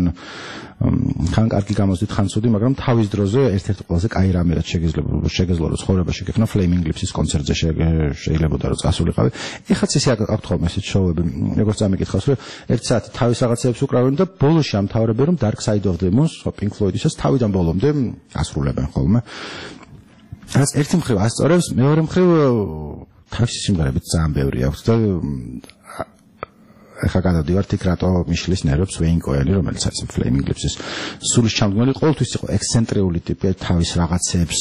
ხან კარგი გამოსდით ხან ცუდი მაგრამ თავის დროზე ერთ-ერთი ყველაზე კაი რამე რაც შეგეძლო რომ ცხოვრებაში გექნა Flaming Lips-ის კონცერტზე შეიძლება რომ წასულიყავი ეხაც ესე აქვთ ხოლმე ესეთ შოუები როგორც ამიკითხავს რომ ერთ საათი თავის რაღაცებს უკრავენ და ბოლოში ამთავრებენ რომ Dark Side of the Moon Pink Floyd-ისაც თავიდან ბოლომდე ასრულებენ ხოლმე რაც ერთი მხრივ ასწორებს მეორე მხრივ თავისი სიმღერებით ძალიან ბევრი აქვს და ეხლა გადავდივართ იქ რატო მიშლის ნერვებს Wayne Coyne რომელიც არის Flaming Lips-ის სულის ჩამდგმელი ყოველთვის იყო ექსცენტრიული ტიპი თავის რაღაცებს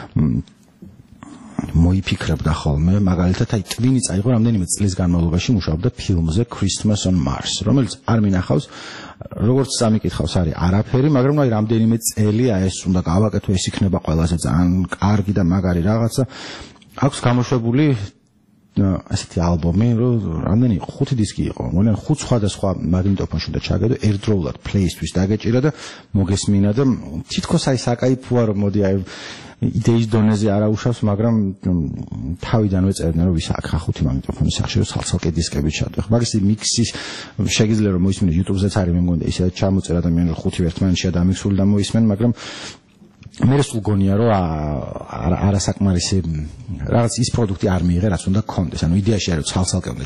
მოიფიქრებდა ხოლმე მაგალითად აი ტვინი წაიღო რამდენიმე წლის განმავლობაში მუშაობდა ფილმზე Christmas on Mars რომელიც არ მინახავს როგორც სამიკითხავს არის არაფერი მაგრამ აი რამდენიმე წელი ეს უნდა გავაკეთო ეს იქნება ყველაზე ძალიან კარგი და მაგარი რაღაცა აქვს გამოშვებული ასეთი ალბომი რომ რამდენი 5 დისკი იყო მოგონა 5 სხვადასხვა მაგნიტოფონში უნდა ჩაგედო ერთდროულად პლეისთვის დაგეჭირა და მოგესმინა და თითქოს აი საკაიფოა რომ მოდი აი იდეის დონეზე არაუშავს მაგრამ თავიდანვე წერდნენ რომ ვის აქ 5 მაგნიტოფონის სახში რომ ცალ-ცალკე დისკები ჩადო მაგის მიქსის შეიძლება რომ მოისმინე YouTube-ზეც არის მე მგონია ისე ჩამოწერა ადამიანები 5 ერთმანეთშია დამიქსული და მოისმენ მაგრამ მე სულ გონია რომ არასაკმარისი რაღაც ის პროდუქტი არ მიიღე რაც უნდა გქონდეს ანუ იდეაში არის რომ ცალ-ცალკე უნდა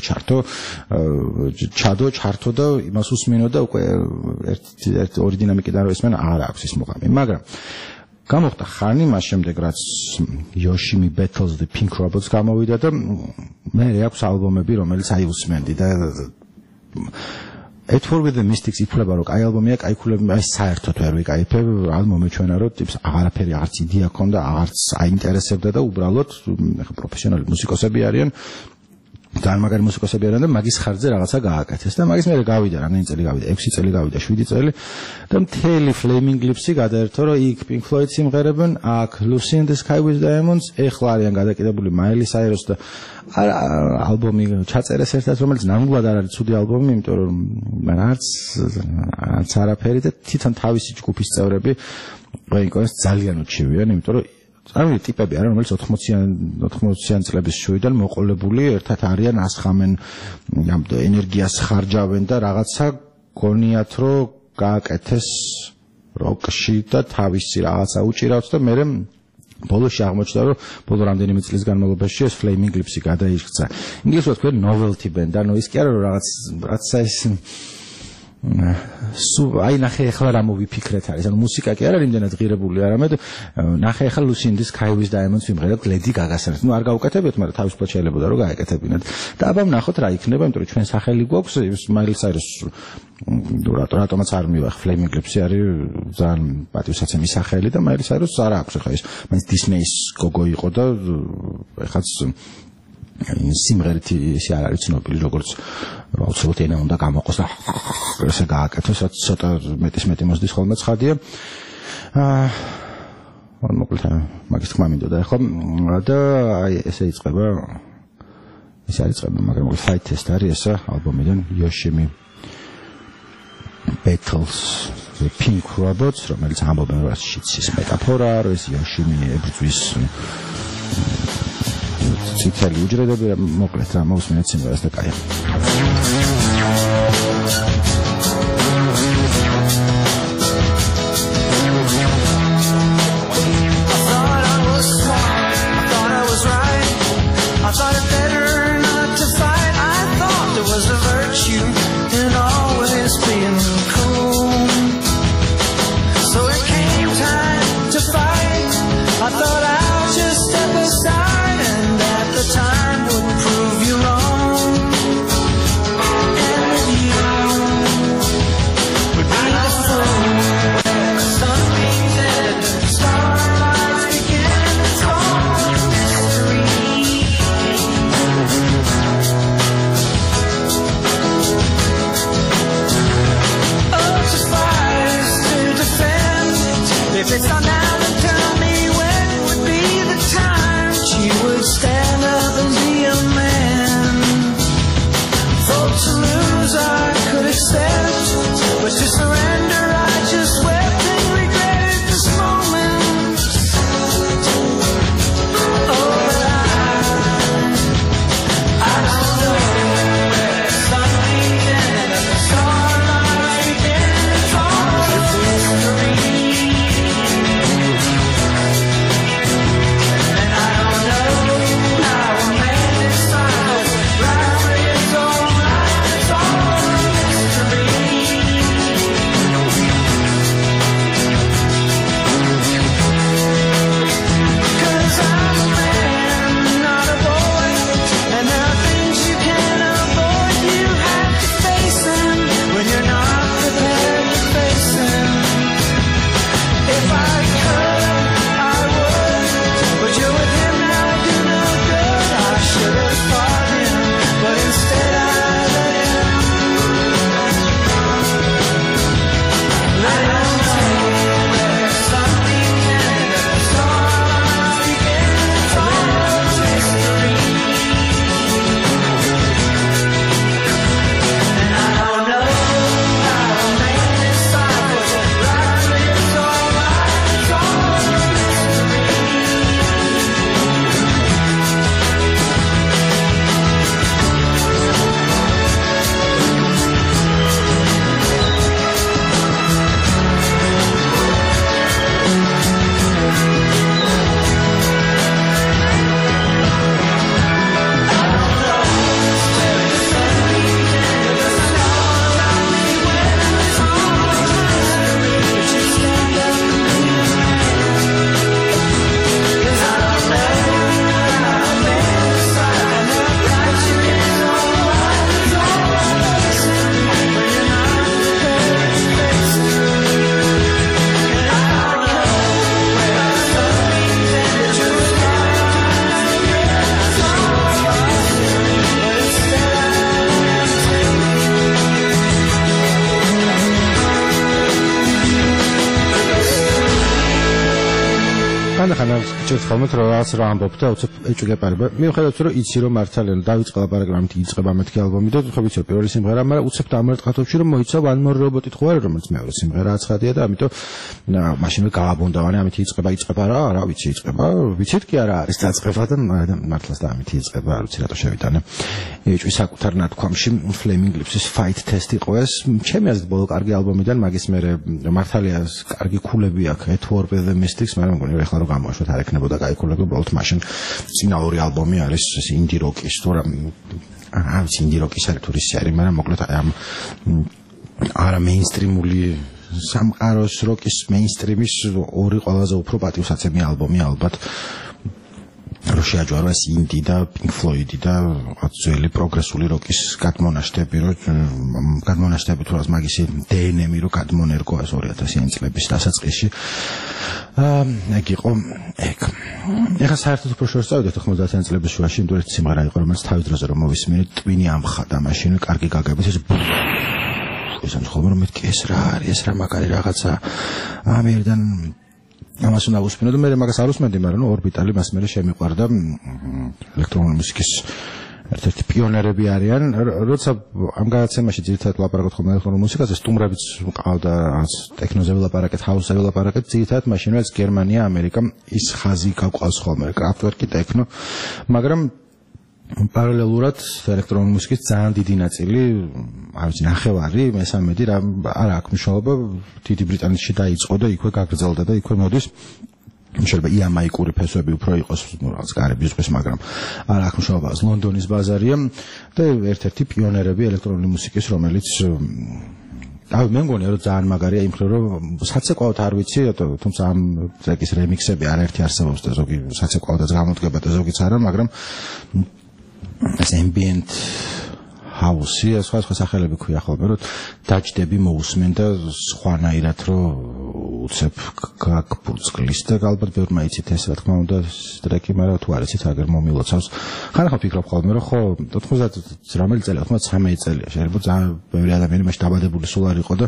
ჩართო და იმას უსმინო და უკვე ერთ ორი დინამიკიდან რო ისმენ არ აქვს ის მოყამი მაგრამ გამოხდა ხანი მას შემდეგ რაც Yoshimi Battles the Pink Robots გამოვიდა და მე აქვს ალბომები რომელიც აი უსმენდი და At War with the Mystics ითვლება რომ კაი ალბომია, კაი ქულები აი საერთოდ ვერ ვიკაიფებ, ალ მომეჩვენა რომ ტიპს აღარაფერი არც იდეა ქონდა, აღარც აინტერესებდა და უბრალოდ ხა პროფესიონალი მუსიკოსები არიან. ძალიან მაგარი მუსიკოსები არიან და მაგის ხარჯზე რაღაცა გააკეთეს და მაგის მერე გავიდა, რამდენი წელი გავიდა, 6 წელი გავიდა, 7 წელი და მთელი Flaming Lips-ი გადაერთო რომ იქ Pink Floyd სიმღერებენ, აქ Lucy in the Sky with Diamonds, ეხლა არიან გადაკიდებული Miley Cyrus და ალბომი ჩაწერეს ერთად რომელიც ნამდვილად არ არის ცუდი ალბომი, იმიტომ რომ არც არაფერი და თვითონ თავისი ჯგუფის წევრები Wayne Coyne ძალიან უჩივიან, იმიტომ რომ არის ტიპები არა რომელიც 80-იან წლების შუიდან მოყოლებული ერთად არიან ასხამენ ენერგიას ხარჯავენ და რაღაცა გონიათ რომ გააკეთეს როკში და თავისი რაღაცა უჭირავთ და მე ბოლოში აღმოჩნდა რომ ბოლო რამდენიმე წლის განმავლობაში ეს Flaming Lips-ი გადაიჭრა. ინგლისურად თქვენ novelty band, ანუ ის კი არა რომ რაღაცა ის აი ნახე ახლა რა მოვიფიქრეთ არის ანუ მუსიკა კი არა იმდენად ღირებული არამედ ნახე ახლა Lucy in the Sky with Diamonds სიმღერა Lady Gaga-სთან ნუ არ გავუკეთებიათ მაგრამ თავისუფლად შეიძლება რომ გაეკეთებინათ და აბა ვნახოთ რა იქნება იმიტომ რომ ჩვენ სახელი გვაქვს Miley Cyrus რატომაც არ მივახ Flaming Lips-ი არის ძალიან პატივსაცემი სახელი და Miley Cyrus არ აქვს ახლა ის მაინც Disney-ის გოგო იყო და ეხაც სიმღერით ისე არ არის ცნობილი როგორც აუცილებლად ენა უნდა გამოყოს და ესე გააკეთოს ცოტა მეტის მეტი მოსდის ხოლმე ცხადია მოკლედ მაგის თქმა მინდოდა ხო და აი ესე იწყება ეს არის წყება მაგრამ Fight Test არის ესა ალბომიდან Yoshimi Battles the Pink Robots რომელიც ამბობენ რომ ის მეტაფორაა რომ ეს Yoshimi ებრძვის ციტალი უჯრედები მოკლედ მოусმინეთ სიმღერას და კაია ხომეთ რომ რაღაც რა ამბობ და უცებ ეჭვგეპარება. მიუხედავად რომ იცი რომ მართალია დაიწყება ლაპარაკი ამით იწყება მეთქი ალბომი და ხო ვიცი პირველი სიმღერა, მაგრამ უცებ დამარტყათობში რომ მოიცა One More Robot-ით ხო არის რომელიც მეორე სიმღერაა ცხადია და ამიტომ მაშინ გავაბუნდავანი ამით იწყება რა ვიცი იწყება. ვიცით კი არა არის დაწყება და მართლაც და ამით იწყება, არ ვიცი რატო შევიტანე. ეჭვი საკუთარ ნათქვამში Flaming Lips-ის Fight Test იყო ეს. ჩემი აზრით ბოლო კარგი ალბომიდან მაგის მერე მართალია კარგი ქულები აქვს Edward the Mystics, მაგრამ მგონი ეხლა რომ გამოაშვათ არ ექნებოდა კაი ქულები, უბრალოდ მაშინ წინა ორი ალბომი არის ეს ინდი როკის თუ რა არის ინდი როკის არის თუ ის არის, მაგრამ მოკლედ ამ არა მეინსტრიმული სამყაროს როკის მეინსტრიმის ორი ყველაზე უფრო პატივსაცემი ალბომი ალბათ რო შეაჯვარა ეს ინდი და Pink Floyd-ი და ძველი პროგრესული როკის გადმონაშთები, რომ გადმონაშთები თუ რას მაგისი DNM-ი რო გადმონერგო 2000-იანი წლების დასაწყისში. ეგ იყო ეგ. ეხლა საერთოდ უფრო შორს წავიდეთ 90-იანი წლების შუაში, იმ ერთ სიმღერა იყო, რომელიც თავის დროზე რომ მოვისმინეთ, ტვინი ამხადა მაშინ, კარგი გაგებით ეს უსწავლეს ხოლმე რომ მეთქი ეს რა არის ეს რა მაგარი რაღაცა ამერიდან ამას უნდა უსმენო და მე მაგას არ უსმენდი მაგრამ ორბიტალი მას მერე შემიყვარდა ელექტრონული მუსიკის ერთ-ერთი პიონერები არიან როცა ამ გადაცემაში ძირითადად ვლაპარაკობთ ხოლმე ელექტრონულ მუსიკაზე სტუმრებიც ყავდა ტექნოზე ვლაპარაკეთ ჰაუსზე ვლაპარაკეთ ძირითადად მაშინაც გერმანია ამერიკა ის ხაზი გაყავს ხოლმე კრაფტვერკი ტექნო მაგრამ პარალელურად ელექტრონული მუსიკის ძალიან დიდი ნაწილი არ ვიცი ნახევარი მესამედი რა არა აქვს მნიშვნელობა დიდი ბრიტანეთში დაიწყო და იქვე გაგრძელდა და იქვე მოდის შეიძლება იამაიკური ფესვები უფრო იყოს რაღაც კარიბის ყის მაგრამ არ აქვს მნიშვნელობა ლონდონის ბაზარია და ერთ-ერთი პიონერები ელექტრონული მუსიკის რომელიც აი მე მგონია რომ ძალიან მაგარია იმ მხრივ რომ საცეკვაოდ არ ვიცი თუმცა ამ ტრეკის რემიქსები არაერთი არსებობს და ზოგი საცეკვაოდაც გამოდგება და ზოგიც არა მაგრამ ეს ambient house-ი სხვა სახელები ქვია ხოლმე რომ დაჯდები მოусმენ და სხვანაირად რომ უცებ გაგბურწყლის და ალბათ ბევრმა იცით ეს რა თქმა უნდა ტრეკი მაგრამ თუ არ იცით აგერ მომილოცავს ხანახა ვფიქრობ ხოლმე რომ ხო 90 რამელი წელი 93 წელია შეიძლება ძალიან ბევრი ადამიანი მაშინ დაბადებული სულ არ იყო და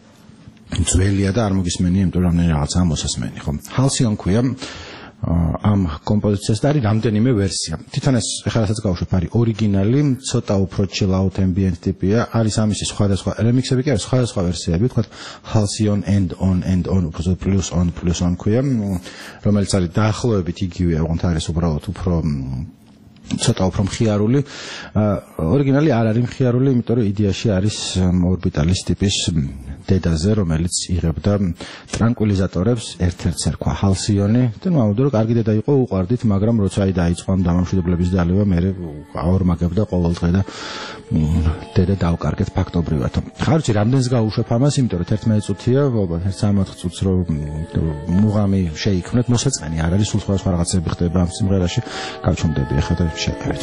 ძველია და არ მოგისმენია იმიტომ რომ რაღაცა მოსასმენი ხო Halcyon ქვია ამ კომპოზიციას და არის რამდენიმე ვერსია. თვითონ ეს ახლა რასაც გავუშვებ არის ორიგინალი, ცოტა უფრო chill out ambient ტიპია, არის ამისი სხვადასხვა რემიქსები კი არის სხვადასხვა ვერსიები, თქვა Halcyon and on უფრო plus on ქვია, რომელიც არის დაახლოებით იგივეა, ოღონდ არის უბრალოდ უფრო ცოტა უფრო მხიარული. ორიგინალი არ არის მხიარული, იმიტომ რომ იდეაში არის ორბიტალის ტიპის დედაზე, რომელიც იღებდა ტრანკვილიზატორებს, ერთ-ერთს ერქვა Halcyon-ი და ნუ რომ კარგი დედა იყო, უყვარდით, მაგრამ როცა აი დაიწყო ამ დამამშვიდებლების დალევა, მე აორმაგებდა ყოველ დღე და დედა დავკარგეთ ფაქტობრივად. ხარ ვიცი, რამდენს გავუშვებ ამას, იმიტომ რომ 11 წუთია, ალბათ 13 წუთს რომ მუღამი შეიქმნეთ, მოსაწყენი არ არის, სულ სხვა რაღაცები ხდება ამ სიმღერაში. გავჩვენდები ახლა და შევხედეთ.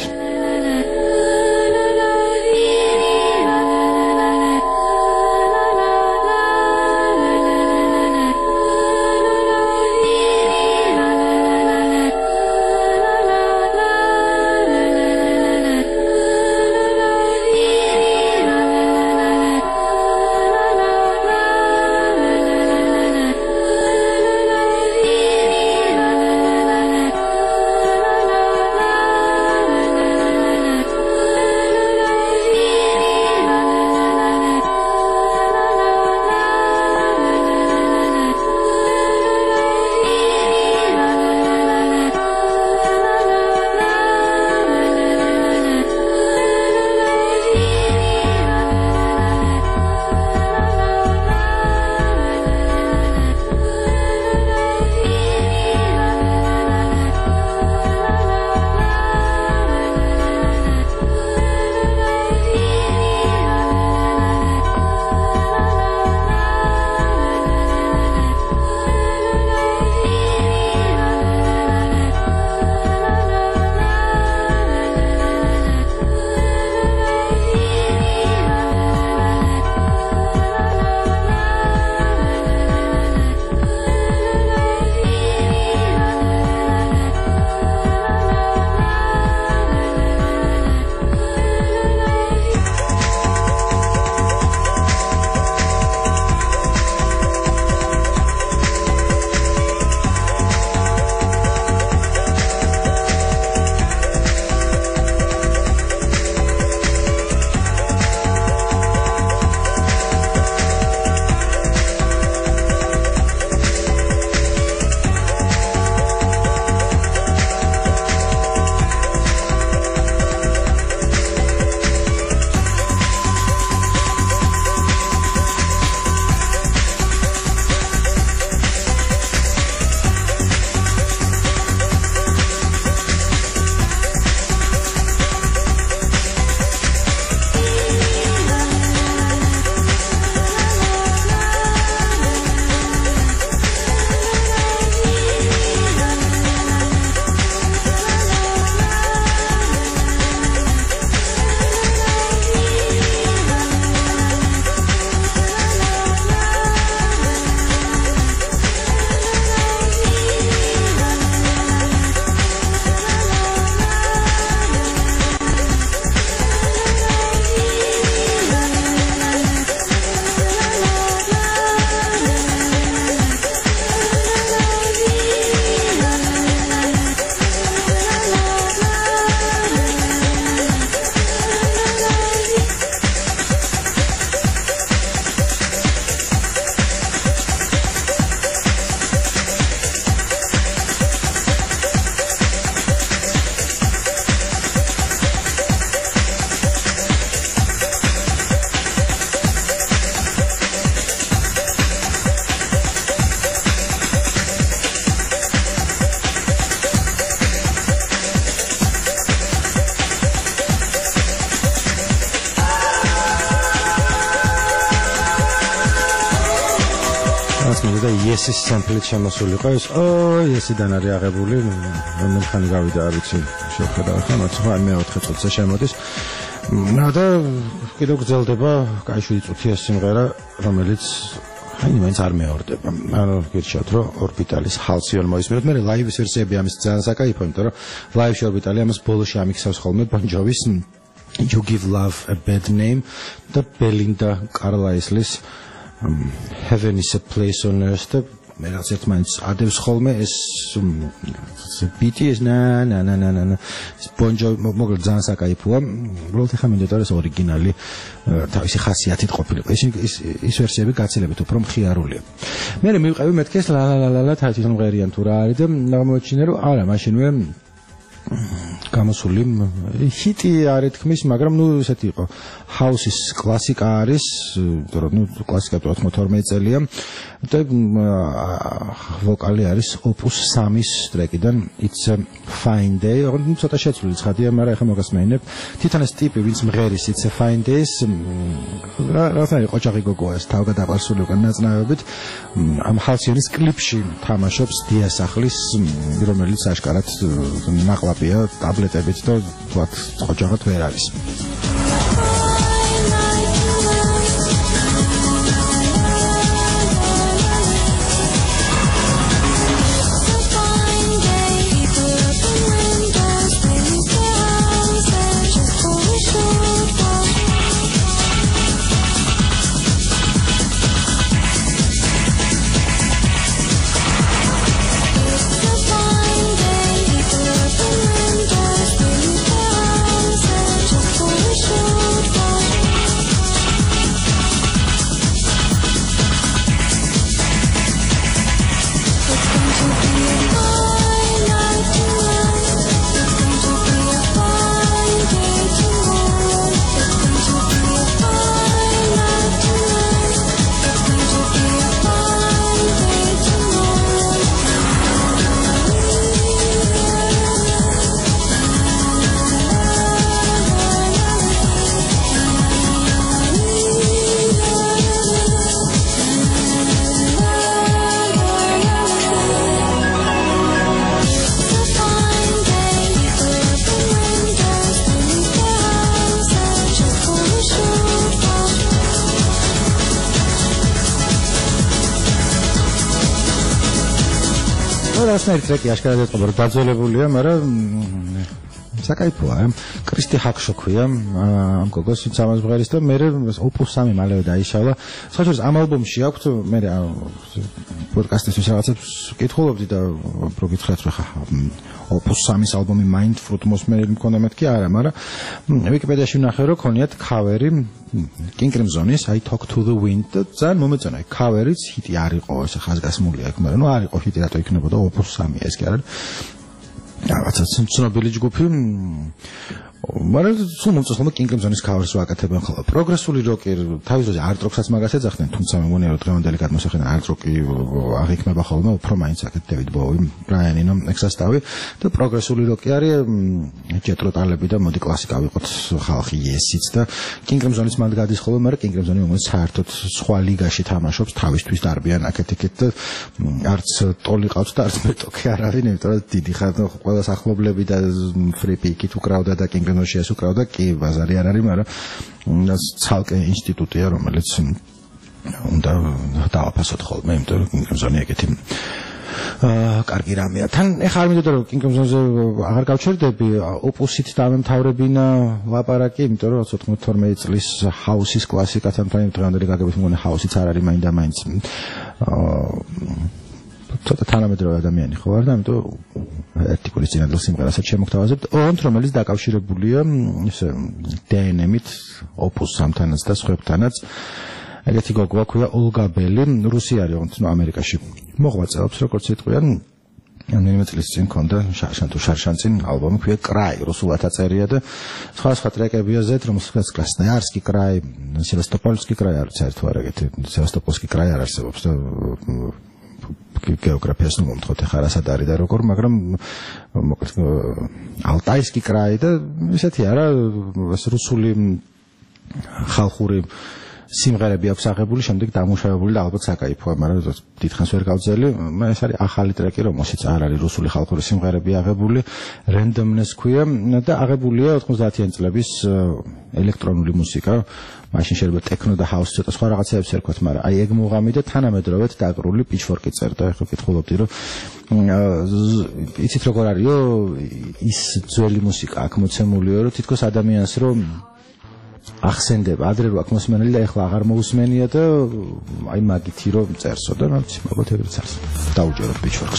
გამოვიდა და Yes-ის სემპლით შემოსულიყო ეს Yes-დან არის აღებული რომელი ხანი გავიდა არ ვიცი შევხედავ ხა მაგრამ აი მეოთხე წუთზე შემოდის და კიდევ გრძელდება კაი 7 წუთია სიმღერა რომელიც აი მაინც არ მეორდება ანუ გირჩევთ რომ ორბიტალის Halcyon მოისმინოთ მე ლაივის ვერსიები ამის ძალიან საკაიფო იმიტომ რომ ლაივში ორბიტალი ამას ბოლოში ამიქსავს ხოლმე Bon Jovi-ს You Give Love a Bad Name და Belinda Carlisle-ის Heaven is a Place on Earth და მე რაღაც ერთმანეთს ადევს ხოლმე ეს BTS na Bon Jovi მოგერ ძალიან საკაიფოა უბრალოდ ხა მინდოდა რომ ეს ორიგინალი თავისი ხასიათით ყოფილიყო ის ვერსიები გაცილებით უფრო მხიარულია მე მივყევი მეთქე ეს ლა თვითონ მღერიან თუ რა არის და აღმოჩინე რომ არა მაშინვე გამოსული ჰიტი არის თქმის მაგრამ ნუ ესეთი იყო ჰაუსის კლასიკა არის რომ ნუ კლასიკა 92 წელია და ვოკალი არის Opus 3-ის ტრეკიდან It's a Fine Day ნუ ცოტა შეცვლილი ცხადია მაგრამ ახლა მოგასმენებ თვითონ ეს ტიპი ვინც მღერის It's a Fine Day-ს რაღაცა იყო ოჯახი გოგოა ეს თავგადაყარსული უკან ნაწნავებით ამ Halcyon-ის კლიპში თამაშობს დიასახლის რომელიც აშკარად ნაყლაპია ტაბლეტებით და თქვათ ოჯახად ვერ არის ასნაირი ტრეკი აშკარად ეტყობა რომ დაძველებულია, მაგრამ საკაიფოა. კრისტი ჰაკშო ქვია ამ გოგოს ვინც ამას მღერის და მე Opus 3 მალევე დაიშალა. საერთოდ ამ ალბომში აქვს მე პოდკასტისთვის რაღაცებს ვკითხულობდი და უფრო გითხრათ რომ ხა Opus 3-ის ალბომი Mindfruit მოსმენელი მქონდა მეთქი არა, მაგრამ ვიკიპედიაში ვნახე რომ ქონიათ ქავერი King Crimson-ის I Talk to the Wind და ძალიან მომეწონა ეს ქავერიც ჰიტი არ იყო ესე ხაზგასმულია იქ, მაგრამ ნუ არ იყო ჰიტი რატო იქნებოდა Opus 3 ეს კი არა. რაღაცა ცნობილი ჯგუფი მაგრამ სულ მომწონს ხოლმე King Crimson-ის ქავერს ვაკეთებენ ხოლმე. პროგრესული როკი თავის დროზე art rock-საც მაგას ეძახდნენ, თუმცა მე მგონია რომ დღევანდელი გადმოსახედან art rock-ი აღიქმება ხოლმე, უფრო მაინც აქეთ David Bowie, Brian Eno, ექსასტავი და პროგრესული როკი არის ჯეტროტალები და მოდი კლასიკა ვიყოთ ხალხი Yes-იც და King Crimson-იც მანდ გადის ხოლმე, მაგრამ King Crimson-ი უმეტეს საერთოდ სხვა ლიგაში თამაშობს, თავისთვის დარბიან აქეთ-იქეთ და არც ტოლი ყავს და არც მეტოქი არ არის, იმიტომ რომ დიდი ხანდა ყველა სახლობლები და free pick-ით უკრავდა და King Crimson-ში უკრავდა, კი ბაზარი არ არის, მაგრამ ცალკე ინსტიტუტია, რომელიც უნდა დავაფასოთ ხოლმე, იმიტომ რომ King Crimson-ი ეგეთი კარგი რამეა. თან ეხლა არ მინდოდა რომ King Crimson-ზე აღარ გავჩერდები, Opus-ით დამემთავრებინა ლაპარაკი, იმიტომ რომ 92 წლის ჰაუსის კლასიკათან დღევანდელი გაგებით მგონი ჰაუსიც არ არის მაინდა მაინც ცოტა თანამედროვე ადამიანი ხო ვარ და ამიტომ ერთი კვირის წინადელ სიმღერასაც შემოგთავაზებთ ოღონდ რომელიც დაკავშირებულია ესე DNM-ით Opus 3-თანაც და სხვებთანაც ეგეთი გოგოა ქვია Olga Bell რუსი არის ოღონდ ამერიკაში მოღვაწეობს როგორც იტყვიან რამდენიმე წლის წინ ქონდა შარშან წინ ალბომი ქვია Cry რუსულად აწერია და სხვა ტრეკებია ზეთ რომელსაც Krasnoyarski Cry Sevastopolski Cry არის საერთოდ არ ეგეთი Sevastopolski Cry არ არსებობს და გეოგრაფიას ნუ მომთხოვთ ახლა რასად არის და როგორ, მაგრამ მოკლედ ალტაისკი კრაი და ისეთი არა ეს რუსული ხალხური სიმღერები აქვს აღებული, შემდეგ დამუშავებული და ალბათ საკაიფოა, მაგრამ დიდხანს ვერ გავძელი. ეს არის ახალი ტრეკი, რომელშიც არ არის რუსული ხალხური სიმღერები აღებული, Randomness ქვია და აღებულია 90-იან წლების ელექტრონული მუსიკა. მაშინ შეიძლება ტექნო და ჰაუსი ცოტა სხვა რაღაცეებს ერქვათ, მაგრამ აი ეგ მუღამი და თანამედროვედ დაკრული პიჩფორკი წერდა. ეხლა ვკითხულობდი, რომ იცით როგორ არისო ის ძველი მუსიკა აქ მოცემულიო, რომ თითქოს ადამიანს რომ ახსენდება ადრე რო აქ მოსმენელი და ეხლა აღარ მოусმენია და აი მაგითი რომ წერსო და რა ვიცი, ალბათ ეგრეც არის. დაუჯეროთ პიჩფორკს.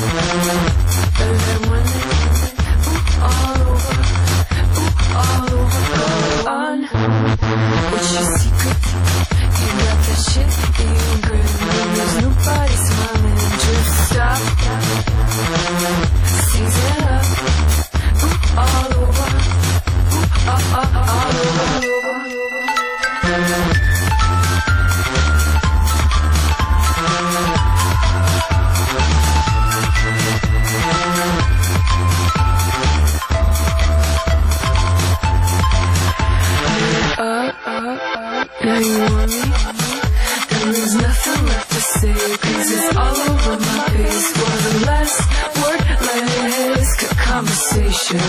Now you want me, and there's nothing left to say, 'cause it's all over my face. For the last word, less conversation.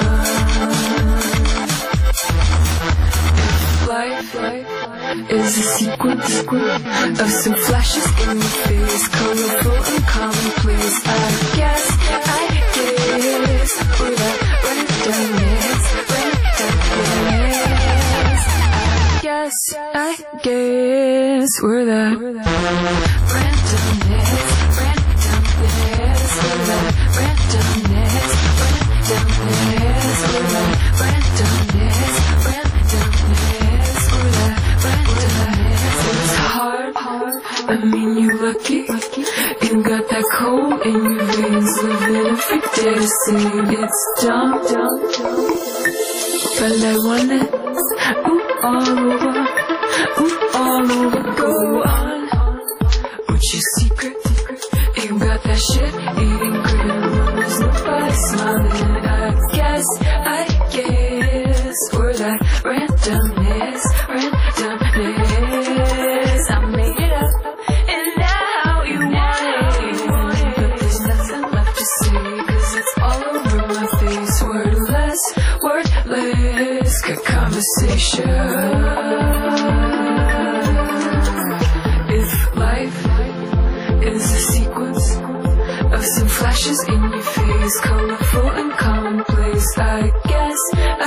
If life is a sequence of some flashes in your face, colorful and commonplace, I guess we're that randomness. I guess we're that randomness, we're that randomness, we're that randomness, we're that randomness. It's hard, I mean you lucky, you got that cold in your veins, living if you dare to say it's dumb, but I want it, all over, go on. What's your secret? You got that shit eating grin. There's nobody smiling. I guess we're that randomness. I made it up, and now you want it. But there's nothing left to say, 'cause it's all over my face. Wordless, good conversation. Some flashes in your face, colorful and commonplace. I guess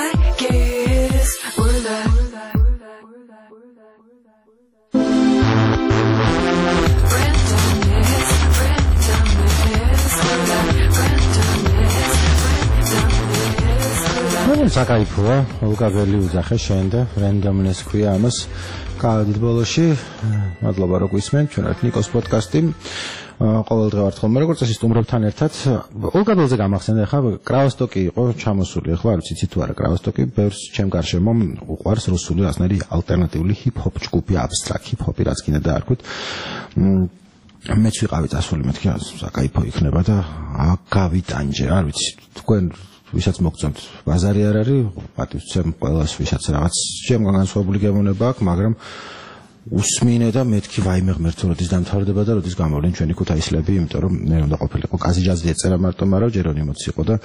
we're that randomness, randomness. საკაიფოა, ულკაველი უძახე შენ და Randomness ქვია ამას. გავდით ბოლოში, მადლობა რომ გვისმენთ, ჩვენ ვართ ნიკოს პოდკასტი. ყოველდღე ვართ ხოლმე როგორც წესი სტუმრებთან ერთად. ოლგაბელზე გამახსენდა, ხა კრავასტოკი იყო ჩამოსული, ხო არ ვიცი თუ არა კრავასტოკი, ბევრს ჩემ გარშემო უყვარს რუსული ასნერი ალტერნატიული ჰიპ-ჰოპ ჯგუფი, აბსტრაქტ ჰიპ-ჰოპი, რაც კიდე დაარქვით. მეც ვიყავი წასული, მეთქი საკაიფო იქნება და გავიტანჯე, არ ვიცი, თქვენ ვისაც მოგწონთ ბაზარი არ არის, პატივცემ ყველას ვისაც რაღაც შემდგომ განსხვავებული გემოვნება აქვს, მაგრამ უსმინე და მეთქი ვაიმე ღმერთო როდის დამთავრდება და როდის გამოვლენ ჩვენი ქუთაისლები, იმიტომ რომ მე უნდა ყოფილიყო კაზი ჯაზი ეწერა მარტო, მაგრამ ჯერონიმოც იყო და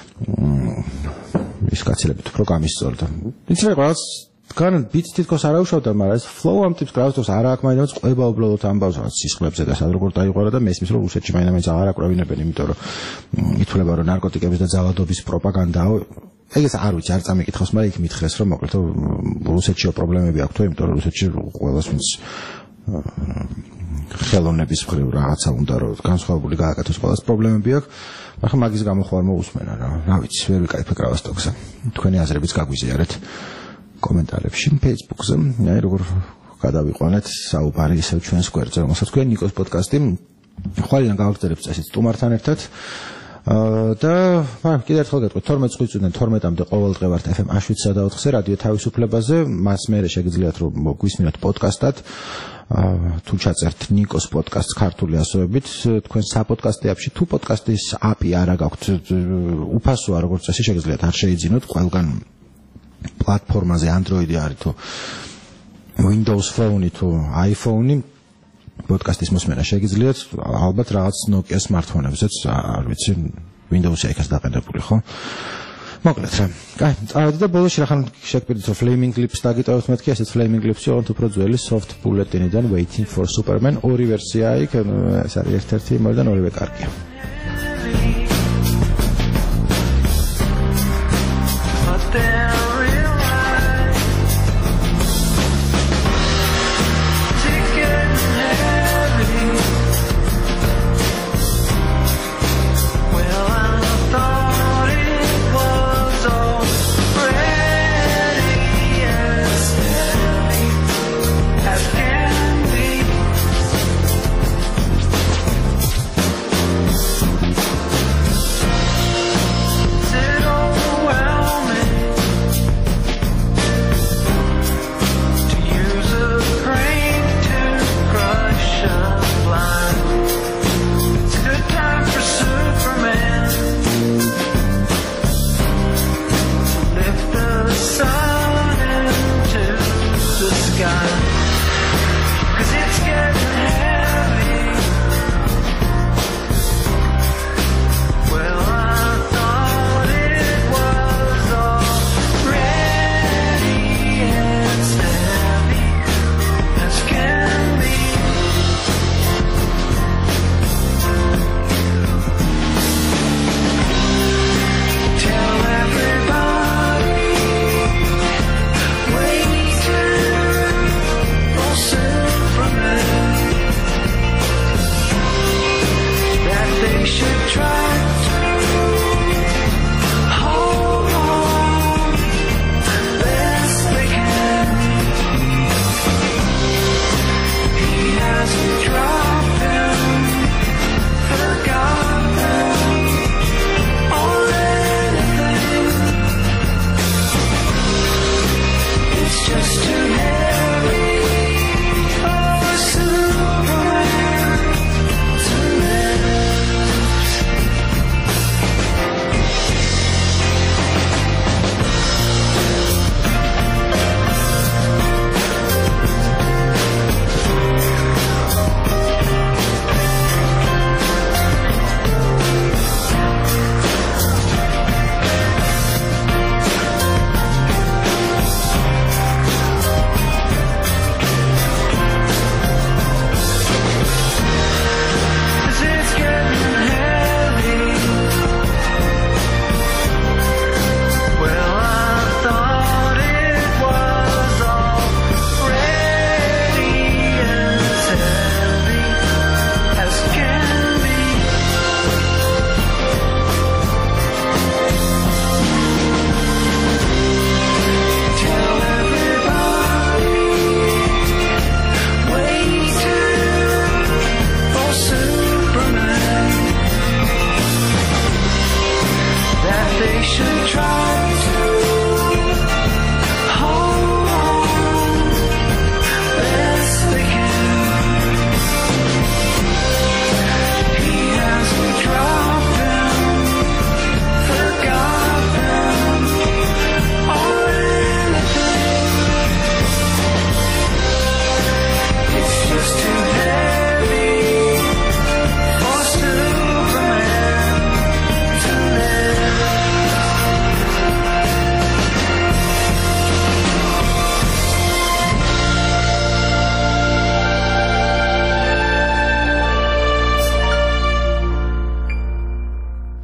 ის კაცელებით უფრო გამისწორდა. იცი რაღაც თან ბიტს თითქოს არ აუშავდა, მაგრამ ეს flow ამ ტიპს გრავსტოს არა აქვს, მაინც ყובה უბრალოდ ამბავს რაღაც სისხლებზე და სად როგორ დაიღვარა და მესმის რომ რუსეთში მაინც აღარ აკრავინებენ, იმიტომ რომ ითვლება რომ ნარკოტიკების და ძალადობის პროპაგანდაა. ეგეც არ ვიცი, არ წამიკითხავს, მაგრამ იქ მითხრეს რომ მოკლედ რუსეთში პრობლემები აქვს, იმიტომ რომ რუსეთში ყველას ვინც ხელოვნების მხრივ რაღაცა უნდა რომ განსხვავებული გააკეთოს, ყველას პრობლემები აქვს. მაგრამ მაგის გამო ხო არ მოусმენა რა ვიცი, ვერ ვიკაიფე კრავასტოკზე. თქვენი აზრებიც გაგვიზიარეთ კომენტარებში Facebook-ზე, აი როგორ გადავიყვანეთ საუბარი ისევ ჩვენს გვერდზე, რომელსაც თქვენ ნიკოს პოდკასტი ხვალიდან გავაგრძელებთ წესით სტუმართან ერთად. და კიდევ ერთხელ გეტყვით 12 წუთიდან 12-მდე ყოველდღე ვართ FM 7.4-ზე რადიო თავისუფლებაზე, მას მერე შეგიძლიათ რომ გვისმინოთ პოდკასტად. თუ ჩაწერთ ნიკოს პოდკასტს ქართული ასოებით, თქვენ საპოდკასტ აპში თუ პოდკასტის აპი არა გაქვთ, უფასოა როგორც წესი, შეგიძლიათ არ შეიძინოთ ყველგან პლატფორმაზე, Android-ი არის თუ Windows Phone-ი თუ iPhone-ი პოდკასტის მოსმენა შეგიძლიათ, ალბათ რაღაც Nokia smartphone-ებზეც, არ ვიცი, Windows-ი იქაც დაყენებული, ხო? მოკლედ რა. კაი, წავედი და ბოლოში რახან შეგვიძლია რომ Flaming Lips დაგიტოვოთ მეთქი, ესეც Flaming Lips-ი ოღონდ უფრო ძველი Soft Bulletin-დან Waiting for Superman, ორი ვერსია იქ, ეს არის ერთ-ერთი, მაგრამ ორივე კარგია. But there